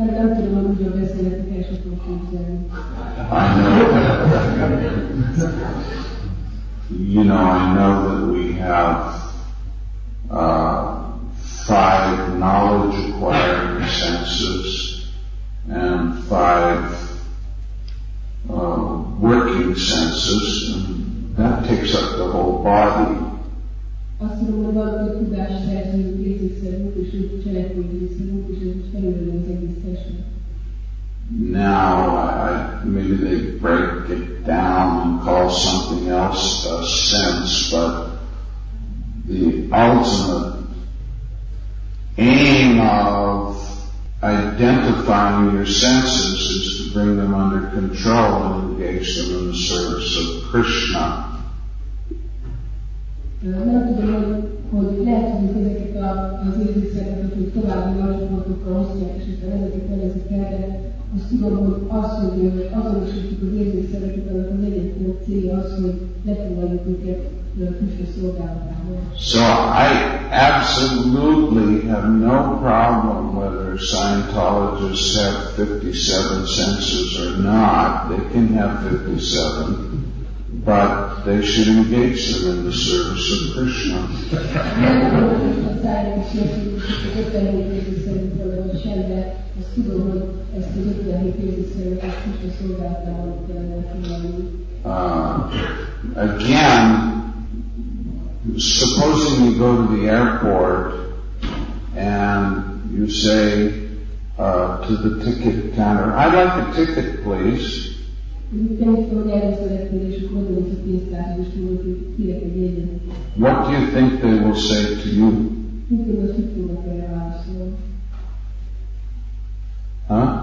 Speaker 1: know. You know, I know that we have uh, five knowledge acquiring senses and five uh, working senses, and that takes up the whole body.
Speaker 2: Azt mondom, hogy van a tudásszerző érzékszerűk, és ők cselekvőérzékszerűk, és ez felülő az egész testnek.
Speaker 1: Now, I, I, maybe they break it down and call something else a sense, but the ultimate aim of identifying your senses is to bring them under control and engage them in the service of Krishna.
Speaker 2: Nem tudom, hogy lehet, hogy ezeket az érzékszereket, hogy további nagyobbakra osztják, és aztán ezeket nevezik el, de azt tudom, hogy az, hogy azonosítjuk az érzékszereket, annak az egyetlen célja az, hogy lefoglaljuk őket Krishna szolgálatából.
Speaker 1: So I absolutely have no problem whether Scientologists have fifty-seven senses or not. They can have fifty-seven. But they should engage them in the service of Krishna. Uh, again, supposing you go to the airport and you say uh, to the ticket counter, "I'd like a ticket, please." What do you think they will say to you? Huh?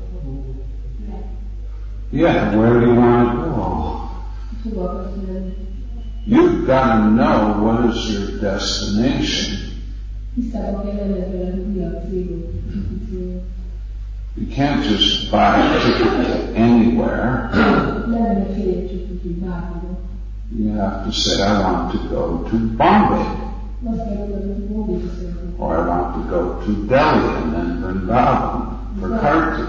Speaker 1: Yeah, where do you want to go? You've got to know what is your destination. You can't just buy a ticket to anywhere. You have to say, I want to go to Bombay. Or I want to go to Delhi and then Vrindavan for Kartik.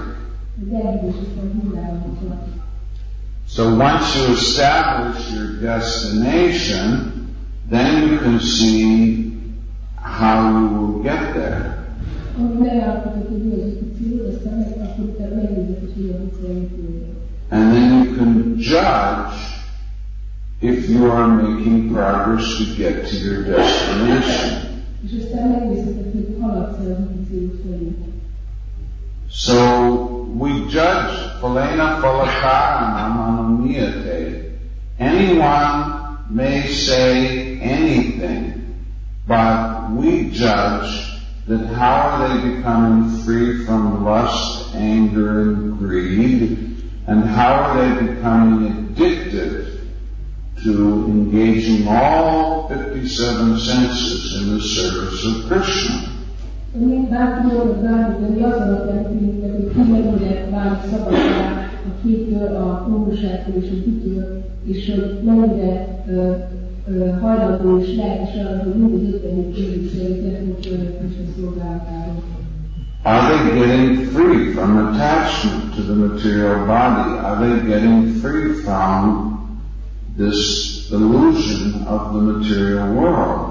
Speaker 1: So once you establish your destination, then you can see how you will get there. And then you can judge if you are making progress to get to your destination.
Speaker 2: haladsz el az úti célod felé.
Speaker 1: So we judge Phalena Phalakaranam Anumiyate. Anyone may say anything, but we judge that how are they becoming free from lust, anger, and greed, and how are they becoming addicted to engaging all fifty-seven senses in the service of Krishna.
Speaker 2: Még bárki módon bármit, de mi az alapján tűnik, hogy ki mennyire válik szabadság a képtől, a konguságtól és a hitől, és hogy mennyire ö, ö, hajlandó és lelkes arra, hogy mindig ötvenét évig szerint Krishna szolgálatáról.
Speaker 1: Are they getting free from attachment to the material body? Are they getting free from this illusion of the material world?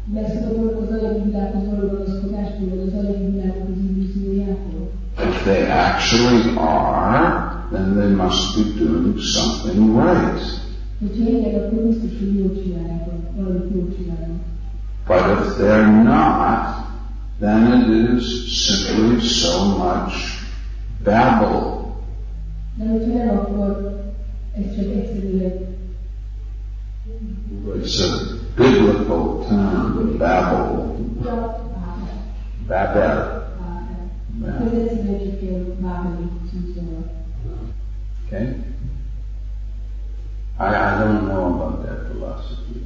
Speaker 1: If they actually are, then they must be doing something right. But if they're not, then it is simply so much babble. It's a biblical term, babble. Babel. Okay? I, I don't know about that philosophy.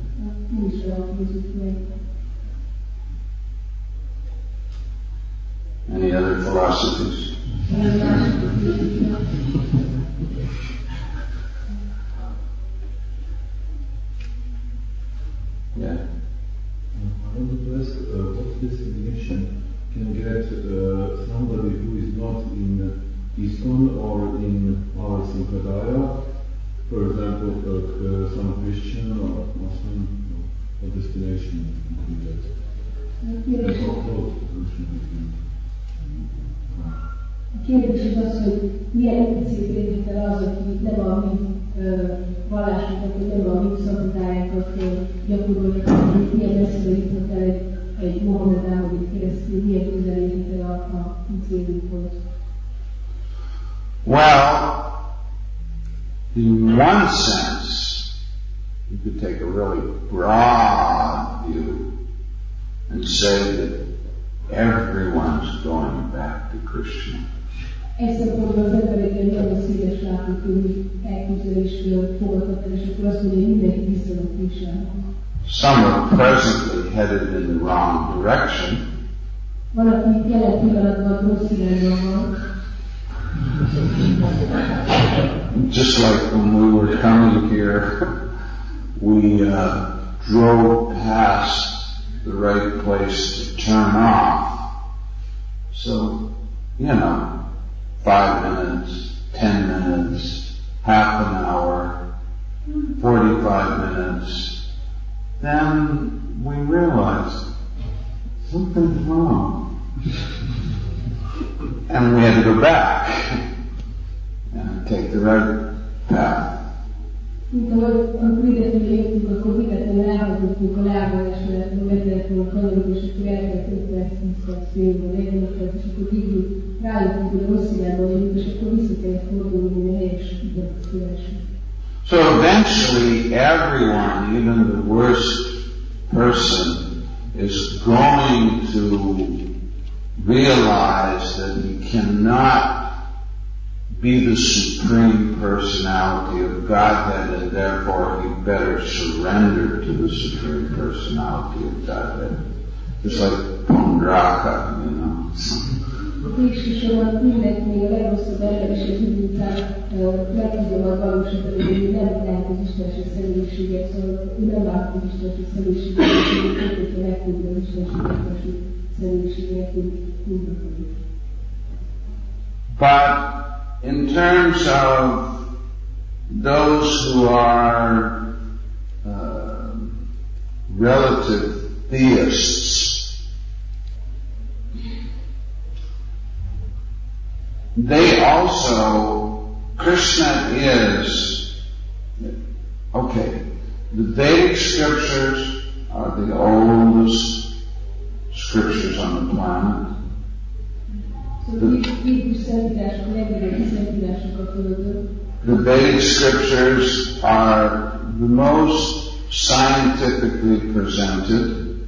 Speaker 1: Any other philosophies? Yeah.
Speaker 6: I want to ask uh, what destination can get uh, somebody who is not in ISKCON or in our Sampradaya, for example, like uh, some Christian or Muslim, what destination can be that? And how close the solution between?
Speaker 2: A kérdés az az, hogy milyen implicit értékel az, aki nem a mi vallásunkat, vagy nem a mi szabadályákat gyakorolják, hogy milyen messzire jutnak el egy, egy Mohamedánon keresztül, milyen közel érhet el a, a mi célunkhoz.
Speaker 1: Well, in one sense, you could take a really broad view and say that everyone's going back to Krishna.
Speaker 2: Egy szempontból az emberek egy nagyon széles látókörű elképzelésről fogadhat el, és akkor azt mondja, hogy mindenki visszanak Krishnához.
Speaker 1: Some are presently headed in the wrong direction.
Speaker 2: Van, aki jelen pillanatban rossz irányban van.
Speaker 1: Just like when we were coming here, we uh, drove past the right place to turn off. So, you know, five minutes, ten minutes, half an hour, forty-five minutes. Then we realized something's wrong. And we had to go back and take the right path.
Speaker 2: Mint ahogy amikor idetlenül jöttünk, akkor hitetlenül elhagyottunk a lábalás, mert meg lehet volna kanyarodni, és akkor el kellett öt perc, tíz perc, félben, negyven perc, és akkor végül rájöttünk, hogy a rossz irányba vagyunk, és akkor vissza kellett fordulni, hogy a helyes utat keresni.
Speaker 1: So eventually everyone, even the worst person, is going to realize that he cannot be the supreme personality of Godhead, and therefore he better surrender to the supreme personality of Godhead. Just like Pundraka, you know.
Speaker 2: Végsősorban mindenki, még a legrosszabb ember és az idő után meg tudja majd valósítani, hogy ő nem lehet az istenség személyiséget, szóval ő nem lát az istenség személyiséget, és ő konkrétan megtudja az istenség személyiséget, hogy mindakadik.
Speaker 1: But in terms of those who are uh, relative theists, they also, Krishna is, okay, the Vedic scriptures are the oldest scriptures on the planet. The Vedic scriptures are the most scientifically presented.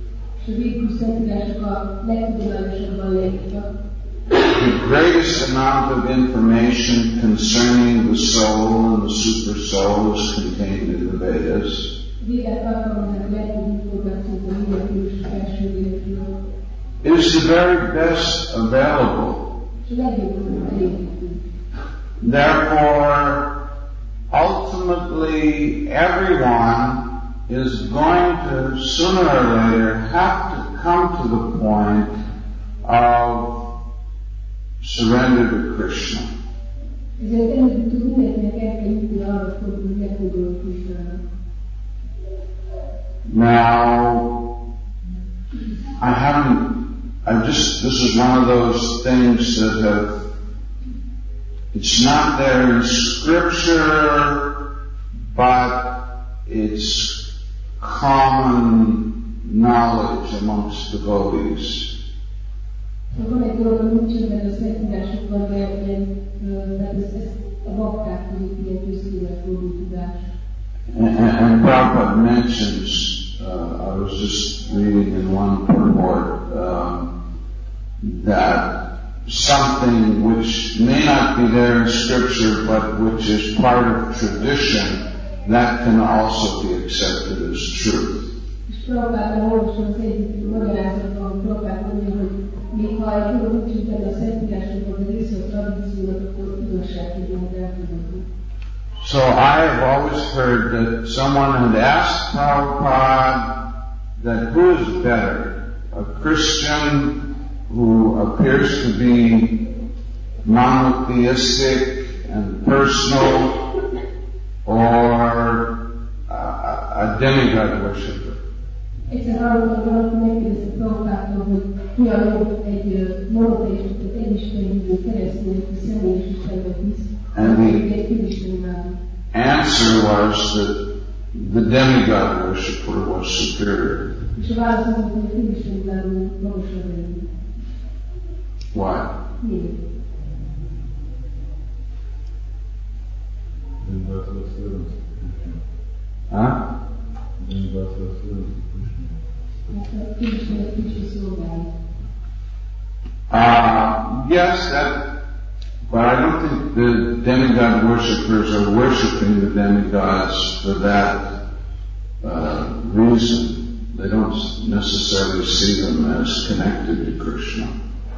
Speaker 1: The greatest amount of information concerning the soul and the super soul is contained in the Vedas. It is the very best available. Therefore, ultimately, everyone is going to, sooner or later, have to come to the point of surrender to Krishna. Now, I haven't, I just, this is one of those things that have, it's not there in scripture, but it's common knowledge amongst devotees.
Speaker 2: Van egy dolog, hogy nincs ebben a szentírásokban, de ez a bakták között ilyen köztűvel fordul tudás.
Speaker 1: And Prabhupada mentions, uh, I was just reading in one purport, um, that something which may not be there in scripture, but which is part of tradition, that can also be accepted as truth.
Speaker 2: És Prabhupádban olvasom az egyik magyarázatban, Prabhupád mondja, hogy még ha egy dolog nincs benne a szentírásokban, de része a tradíciónak, akkor igazságként elfogadható.
Speaker 1: So I have always heard that someone had asked Prabhupada that who is better, a Christian who appears to be monotheistic and personal, or a, a demigod worshipper.
Speaker 2: Egyszer hallottam valaki megkérdezte Prabhupádtól, hogy mi a jobb egy monoteista, tehát egyisteni keresztény, aki személyes Istenben hisz.
Speaker 1: And the answer was that the demigod worshipper was superior. Why? Huh? Uh, yes, that. But I don't think the demigod worshippers are worshiping the demigods for that uh, reason. They don't necessarily see them as connected to Krishna.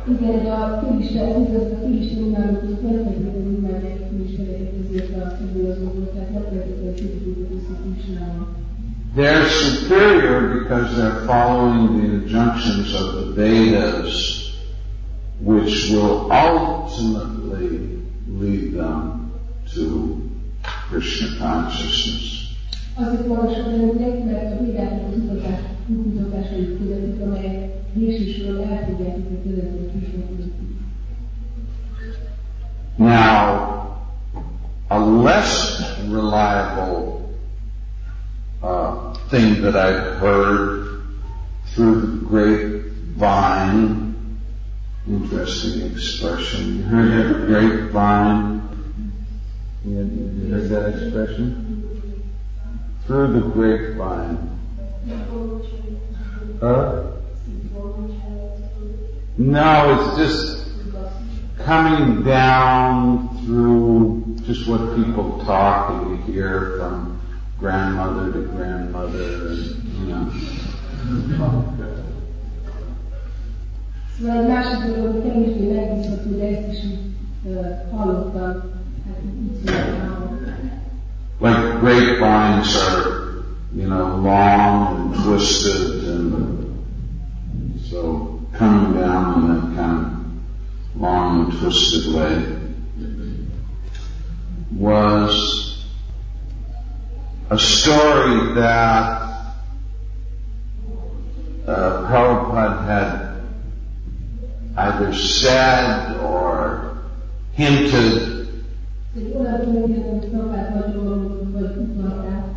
Speaker 1: They're superior because they're following the injunctions of the Vedas, which will ultimately lead them to Krishna consciousness. Now, a less reliable uh, thing that I've heard through the grapevine, interesting expression. You heard that grapevine? You heard that expression? Through the grapevine. Huh? No, it's just coming down through just what people talk and you hear from grandmother to grandmother, and, you know.
Speaker 2: Szóval egy másik dolog, hogy kevésbé megbízható, de ezt is hallottam, hát így szóltam.
Speaker 1: Like grapevines are, you know, long and twisted, and so coming down in that kind of long and twisted way was a story that uh, Prabhupada had either said or hinted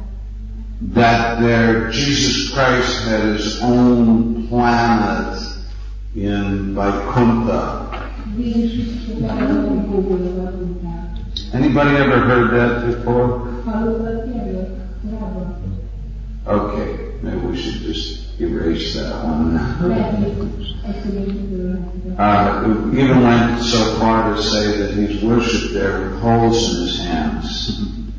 Speaker 1: that there Jesus Christ had his own planet in Vaikuntha. Anybody ever heard that before? Okay, maybe we should just erase that one. Uh, it even went so far to say that he's worshipped there with holes in his hands.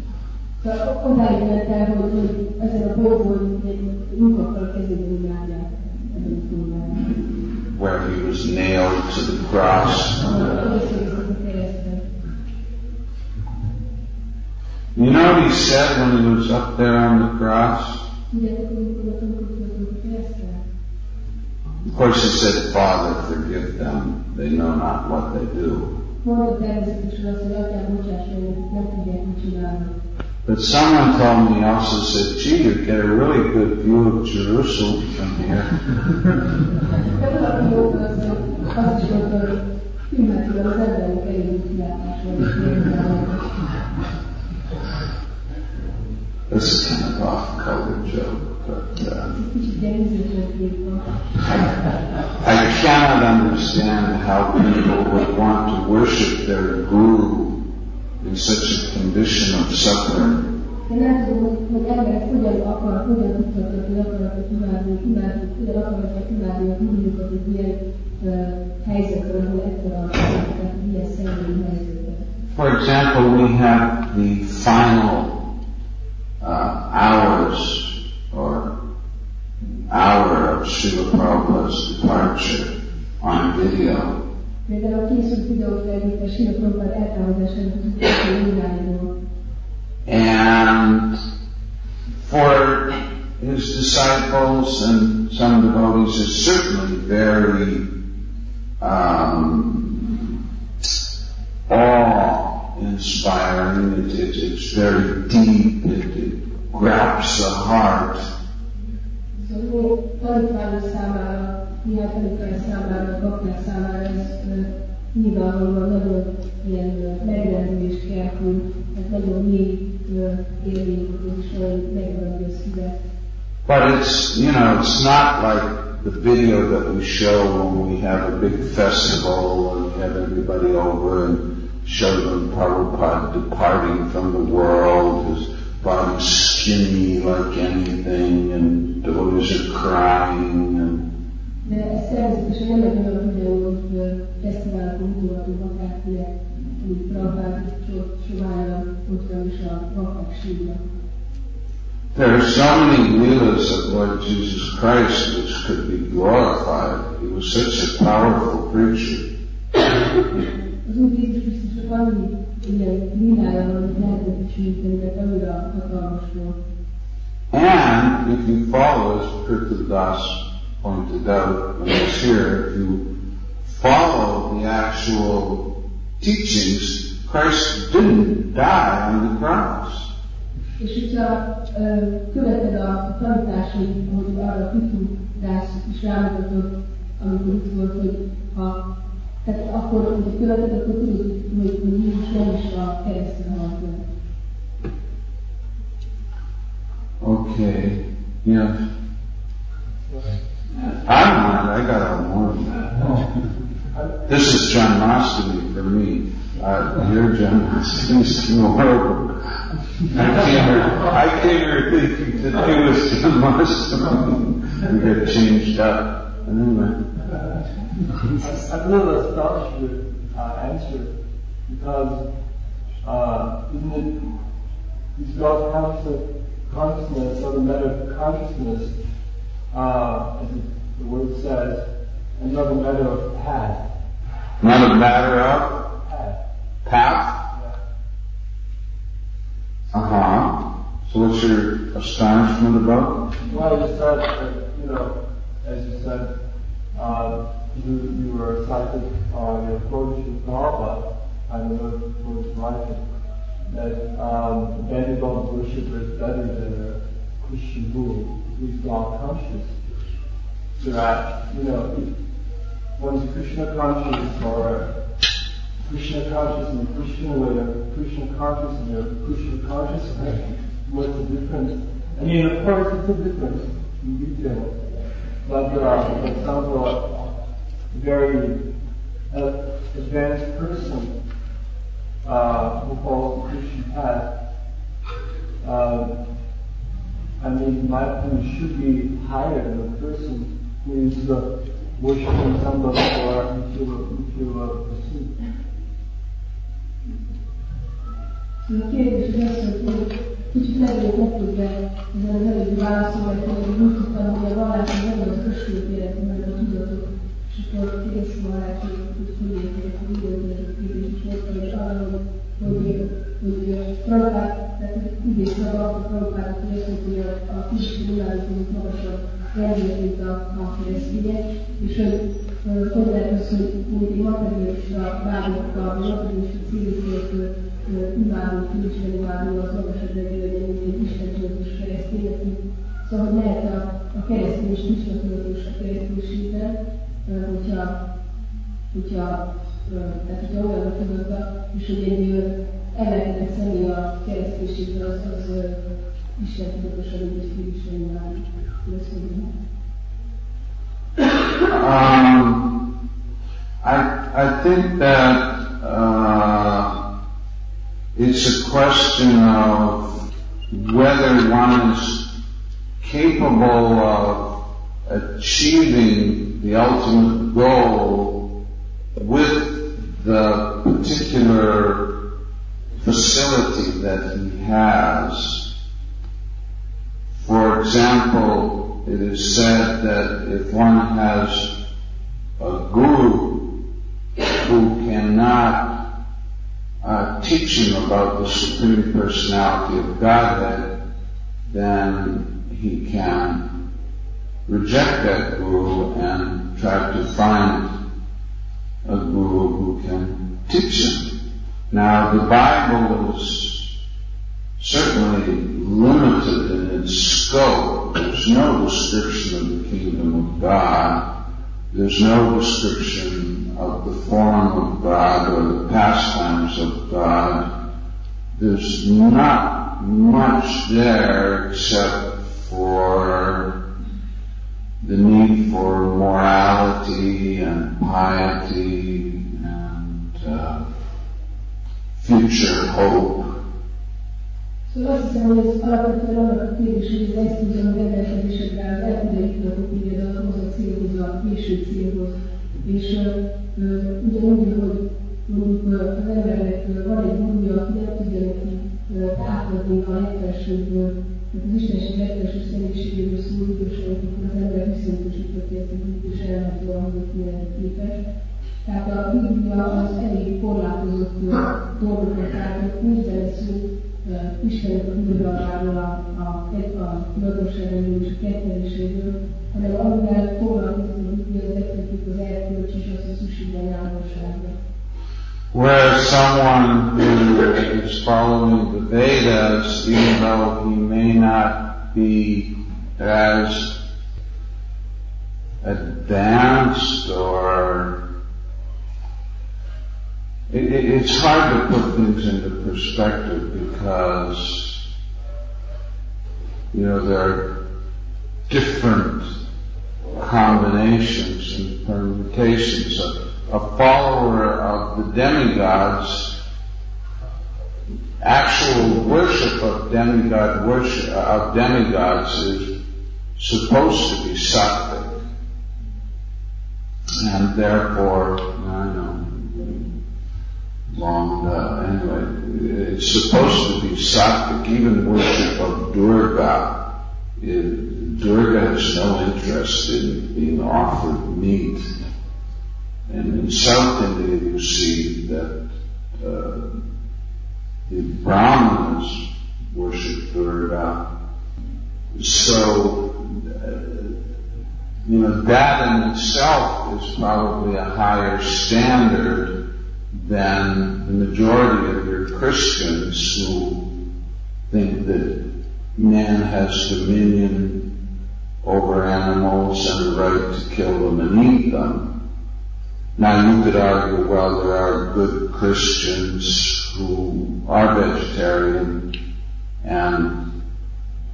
Speaker 1: Where he was nailed to the cross. You know what he said when he was up there on the cross? Of course he said, Father, forgive them. They know not what they do. But someone told me also said, gee, you get a really good view of Jerusalem from here. This is kind of off-color joke, but uh, I, I cannot understand how people would want to worship their guru in such a condition of suffering. For example, we have the final uh, hours or hour of Srila Prabhupada's departure on video. And for his disciples and some devotees, it's certainly very um, awe-inspiring. It, it, it's very deep. It, it grabs the heart.
Speaker 2: Nyilvánvalóan nagyon ilyen megrendülés keltő, ez nagyon mély élményként is olyan megrendül szívet.
Speaker 1: But it's, you know, it's not like the video that we show when we have a big festival and we have everybody over and show them Prabhupada departing from the world, his body skinny like anything, and devotees are crying and
Speaker 2: de ez természetesen nem egy olyan videó, hogy fesztiválokon mutatunk akárkinek, hogy Prabhupád sovára ott van is a vakak sírnak.
Speaker 1: There are so many leelas of Lord Jesus Christ which could be glorified. He was such a powerful preacher.
Speaker 2: Az Úr Jézus Krisztusnak annyi ilyen lílája van, hogy lehetett dicsőíteni, mert annyira hatalmas volt.
Speaker 1: And if you follow, as Kirtadas pointed out when he was here, if you follow the actual teachings, Christ didn't die on the cross.
Speaker 2: És hogyha követed a tanításait, ahogy arra Kirtadas is rámutatott, amikor itt volt, hogy ha tehát akkor, hogy követed, akkor tudod, hogy Jézus nem is a keresztre halt meg.
Speaker 1: Okay, yeah. I don't mind, I got all morning. This is Janmashtami for me. Uh, your Janmashtami is horrible. I came here, I came here thinking today was Janmashtami. We got changed up. Anyway.
Speaker 4: I'm a little astonished with uh, answer because uh, isn't it these God consciousness or the matter of consciousness, uh, as the word says, and not a matter of path.
Speaker 1: Not a matter of
Speaker 4: path.
Speaker 1: Path?
Speaker 4: Yeah.
Speaker 1: Uh huh. So what's your astonishment about?
Speaker 4: Well, I just thought that, you know, as you said, uh, you, you were cited on your approach to Prabhupada, I don't know if it was right, that um, demigod worshipper is better than a Christian guru who is God conscious. So that, you know, if one's Krishna conscious or Krishna conscious in a Christian way or Krishna conscious in a Krishna conscious way, what's the difference? I mean, of course it's a difference in detail. But uh, for example, very uh, advanced person uh, who follows the Christian path, uh, I mean, in my opinion, should be higher than a person who is uh, worshiping somebody or material, material pursuit.
Speaker 2: A kérdés az, hogy kicsit megint meg tudja ezen az előbbi válaszolni, hogy úgy tudtam, hogy a vallás az nem az ösvétéleti, mert a tudatot, és akkor kész vallás, hogy fölépítek, hogy időződik, és mondtam, és arra, hogy hogy Prabhupád, tehát idéz meg azt a Prabhupádat, hogy azt mondja, hogy a kis világítunk magasabb rendjét, mint a, a keresztények, és hogy hogy lehet az, hogy mindig materialista vágyokkal, vagy materialista célokért imádunk, kincsen imádunk az magasabb rendjét, mint egy istentőzős keresztények. Szóval, hogy lehet a, a keresztény és istentőzős a kereszténységben, hogyha, hogyha, tehát hogyha olyan tudata, és hogy egy emelkedett személy a kereszténységben, az, az uh, Isten tudatosan, hogy ezt Isten imádjuk.
Speaker 1: Um, I, I think that uh, it's a question of whether one is capable of achieving the ultimate goal with the particular facility that he has. For example, it is said that if one has a guru who cannot uh, teach him about the Supreme Personality of Godhead, then he can reject that guru and try to find a guru who can teach him. Now, the Bible is certainly limited in its scope. There's no description of the kingdom of God. There's no description of the form of God or the pastimes of God. There's not much there except for the need for morality and piety and uh, future hope.
Speaker 2: Szóval azt hiszem, hogy ez alapvetően annak a kérdés, hogy az eszközön rendelkezésekre az eltudéknak például ahhoz a célhoz, a késő célhoz. És uh, ugyanúgy, hogy mondjuk az embernek van egy gurúja, aki nem tudja neki uh, átadni a legfelsőbből, tehát az Istenség legfelső személyiségéből szóló időség, akkor az ember viszonyosítja ezt a gurút, és elmondja, hogy milyen képes. Tehát a Biblia az elég korlátozott dolgokat, tehát minden szó Istennek a tudatosáról, a, a, a tudatosságról és a ketteléséről, hanem amivel foglalkozik a Biblia, az legfőbb az erkölcs és az a szükségben járvóságra.
Speaker 1: Whereas someone who is following the Vedas, even though he may not be as advanced or It, it, it's hard to put things into perspective because, you know, there are different combinations and permutations. A, a follower of the demigods, actual worship of demigod worship of demigods is supposed to be sattvic, and therefore, I know. Long, uh, anyway, it's supposed to be sattvic, even worship of Durga. It, Durga has no interest in being offered meat. And in South India you see that uh, the Brahmanas worship Durga. So, uh, you know, that in itself is probably a higher standard than the majority of your Christians who think that man has dominion over animals and a right to kill them and eat them. Now you could argue, well, there are good Christians who are vegetarian and,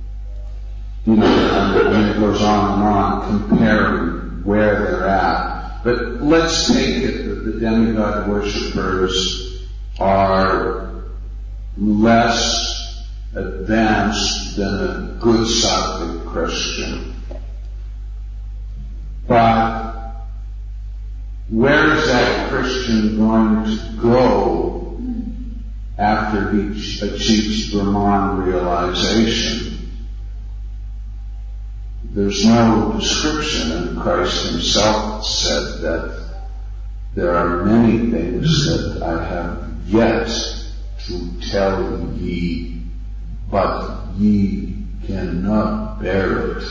Speaker 1: you know, and it goes on and on comparing where they're at. but let's take it that the demigod worshippers are less advanced than a good Sattvic Christian. But where is that Christian going to go after he achieves Brahman realization? There's no description, and Christ himself said that there are many things that I have yet to tell ye, but ye cannot bear it.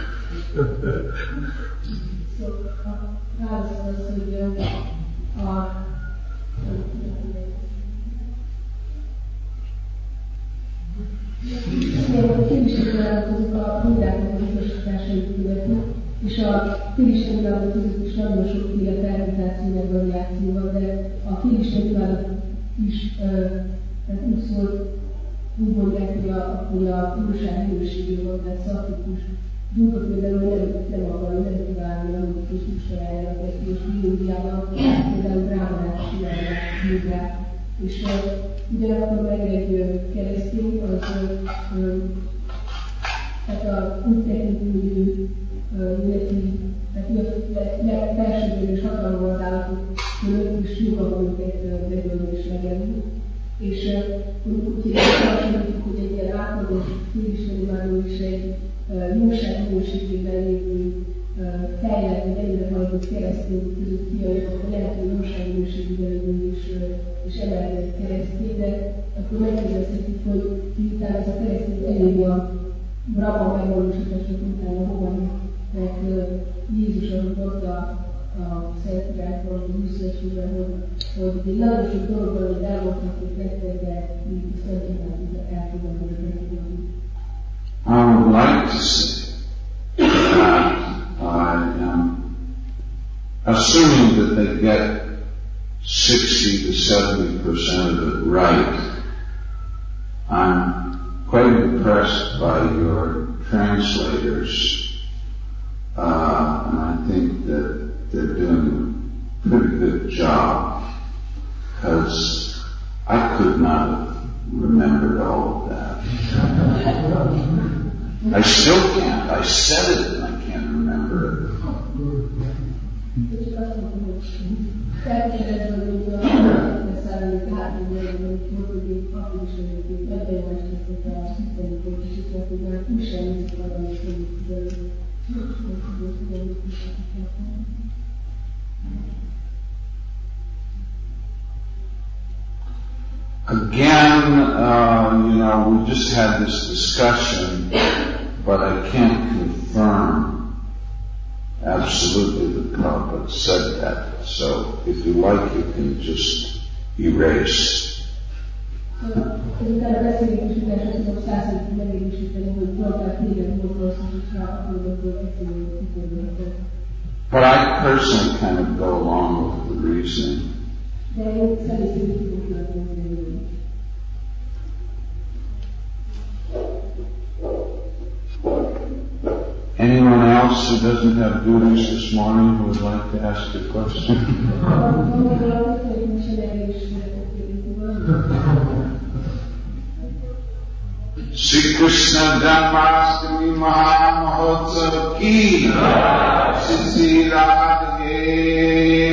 Speaker 2: So, God is the uh, Félistenvilágok a mindenki biztosításait illeti, és a félistenvilágok között is nagyon sokféle permutáció meg variáció van, de a félistenvilágok is tehát úgy szól, úgy mondják, hogy a, hogy a igazság minőségű van, tehát szaktikus. Gyújtok például nem, nem akarja, nem kívánni, amit Krisztus feleljenek ezt, és Indiában például Brahmanát csinálják gyújtják. És ugyanakkor meg egy keresztény, az tehát a úgy tekintő ületi, tehát felsőbőrös hatalmas állatok fölött is nyugodtan őket megölni és megenni. És úgy hasonlítjuk, hogy egy ilyen átlagos félistenimádó is egy jóság minőségében lévő fejlett, vagy egyre hajtott keresztény között kijön, akkor lehet, hogy jóság minőségében lévő és, és emelkedett keresztény, de akkor megkérdezhetjük, hogy miután ez a keresztény eléri a Brahma megvalósításnak utána hova, mert Jézus adott a, a Szentírásban, a Hűszösségben, hogy, hogy egy nagyon sok dologban, hogy elmondhatjuk nektek, de mi a Szentírásban elfogadjuk nektek.
Speaker 1: I would like to say that I am assuming that they get sixty to seventy percent of it right. I'm quite impressed by your translators, uh, and I think that they're doing a pretty good job, because I could not have remembered all of that. I still can't. I said it and I can't remember it. Again, uh, you know, we just had this discussion, but I can't confirm absolutely the Prabhupada said that. So if you like, you can just erase. But I personally kind of go along with the reasoning. Anyone else who doesn't have duties this morning who would like to ask a question? Shri Krishna Janmashtami Mahamahotsav ki Shri Radhe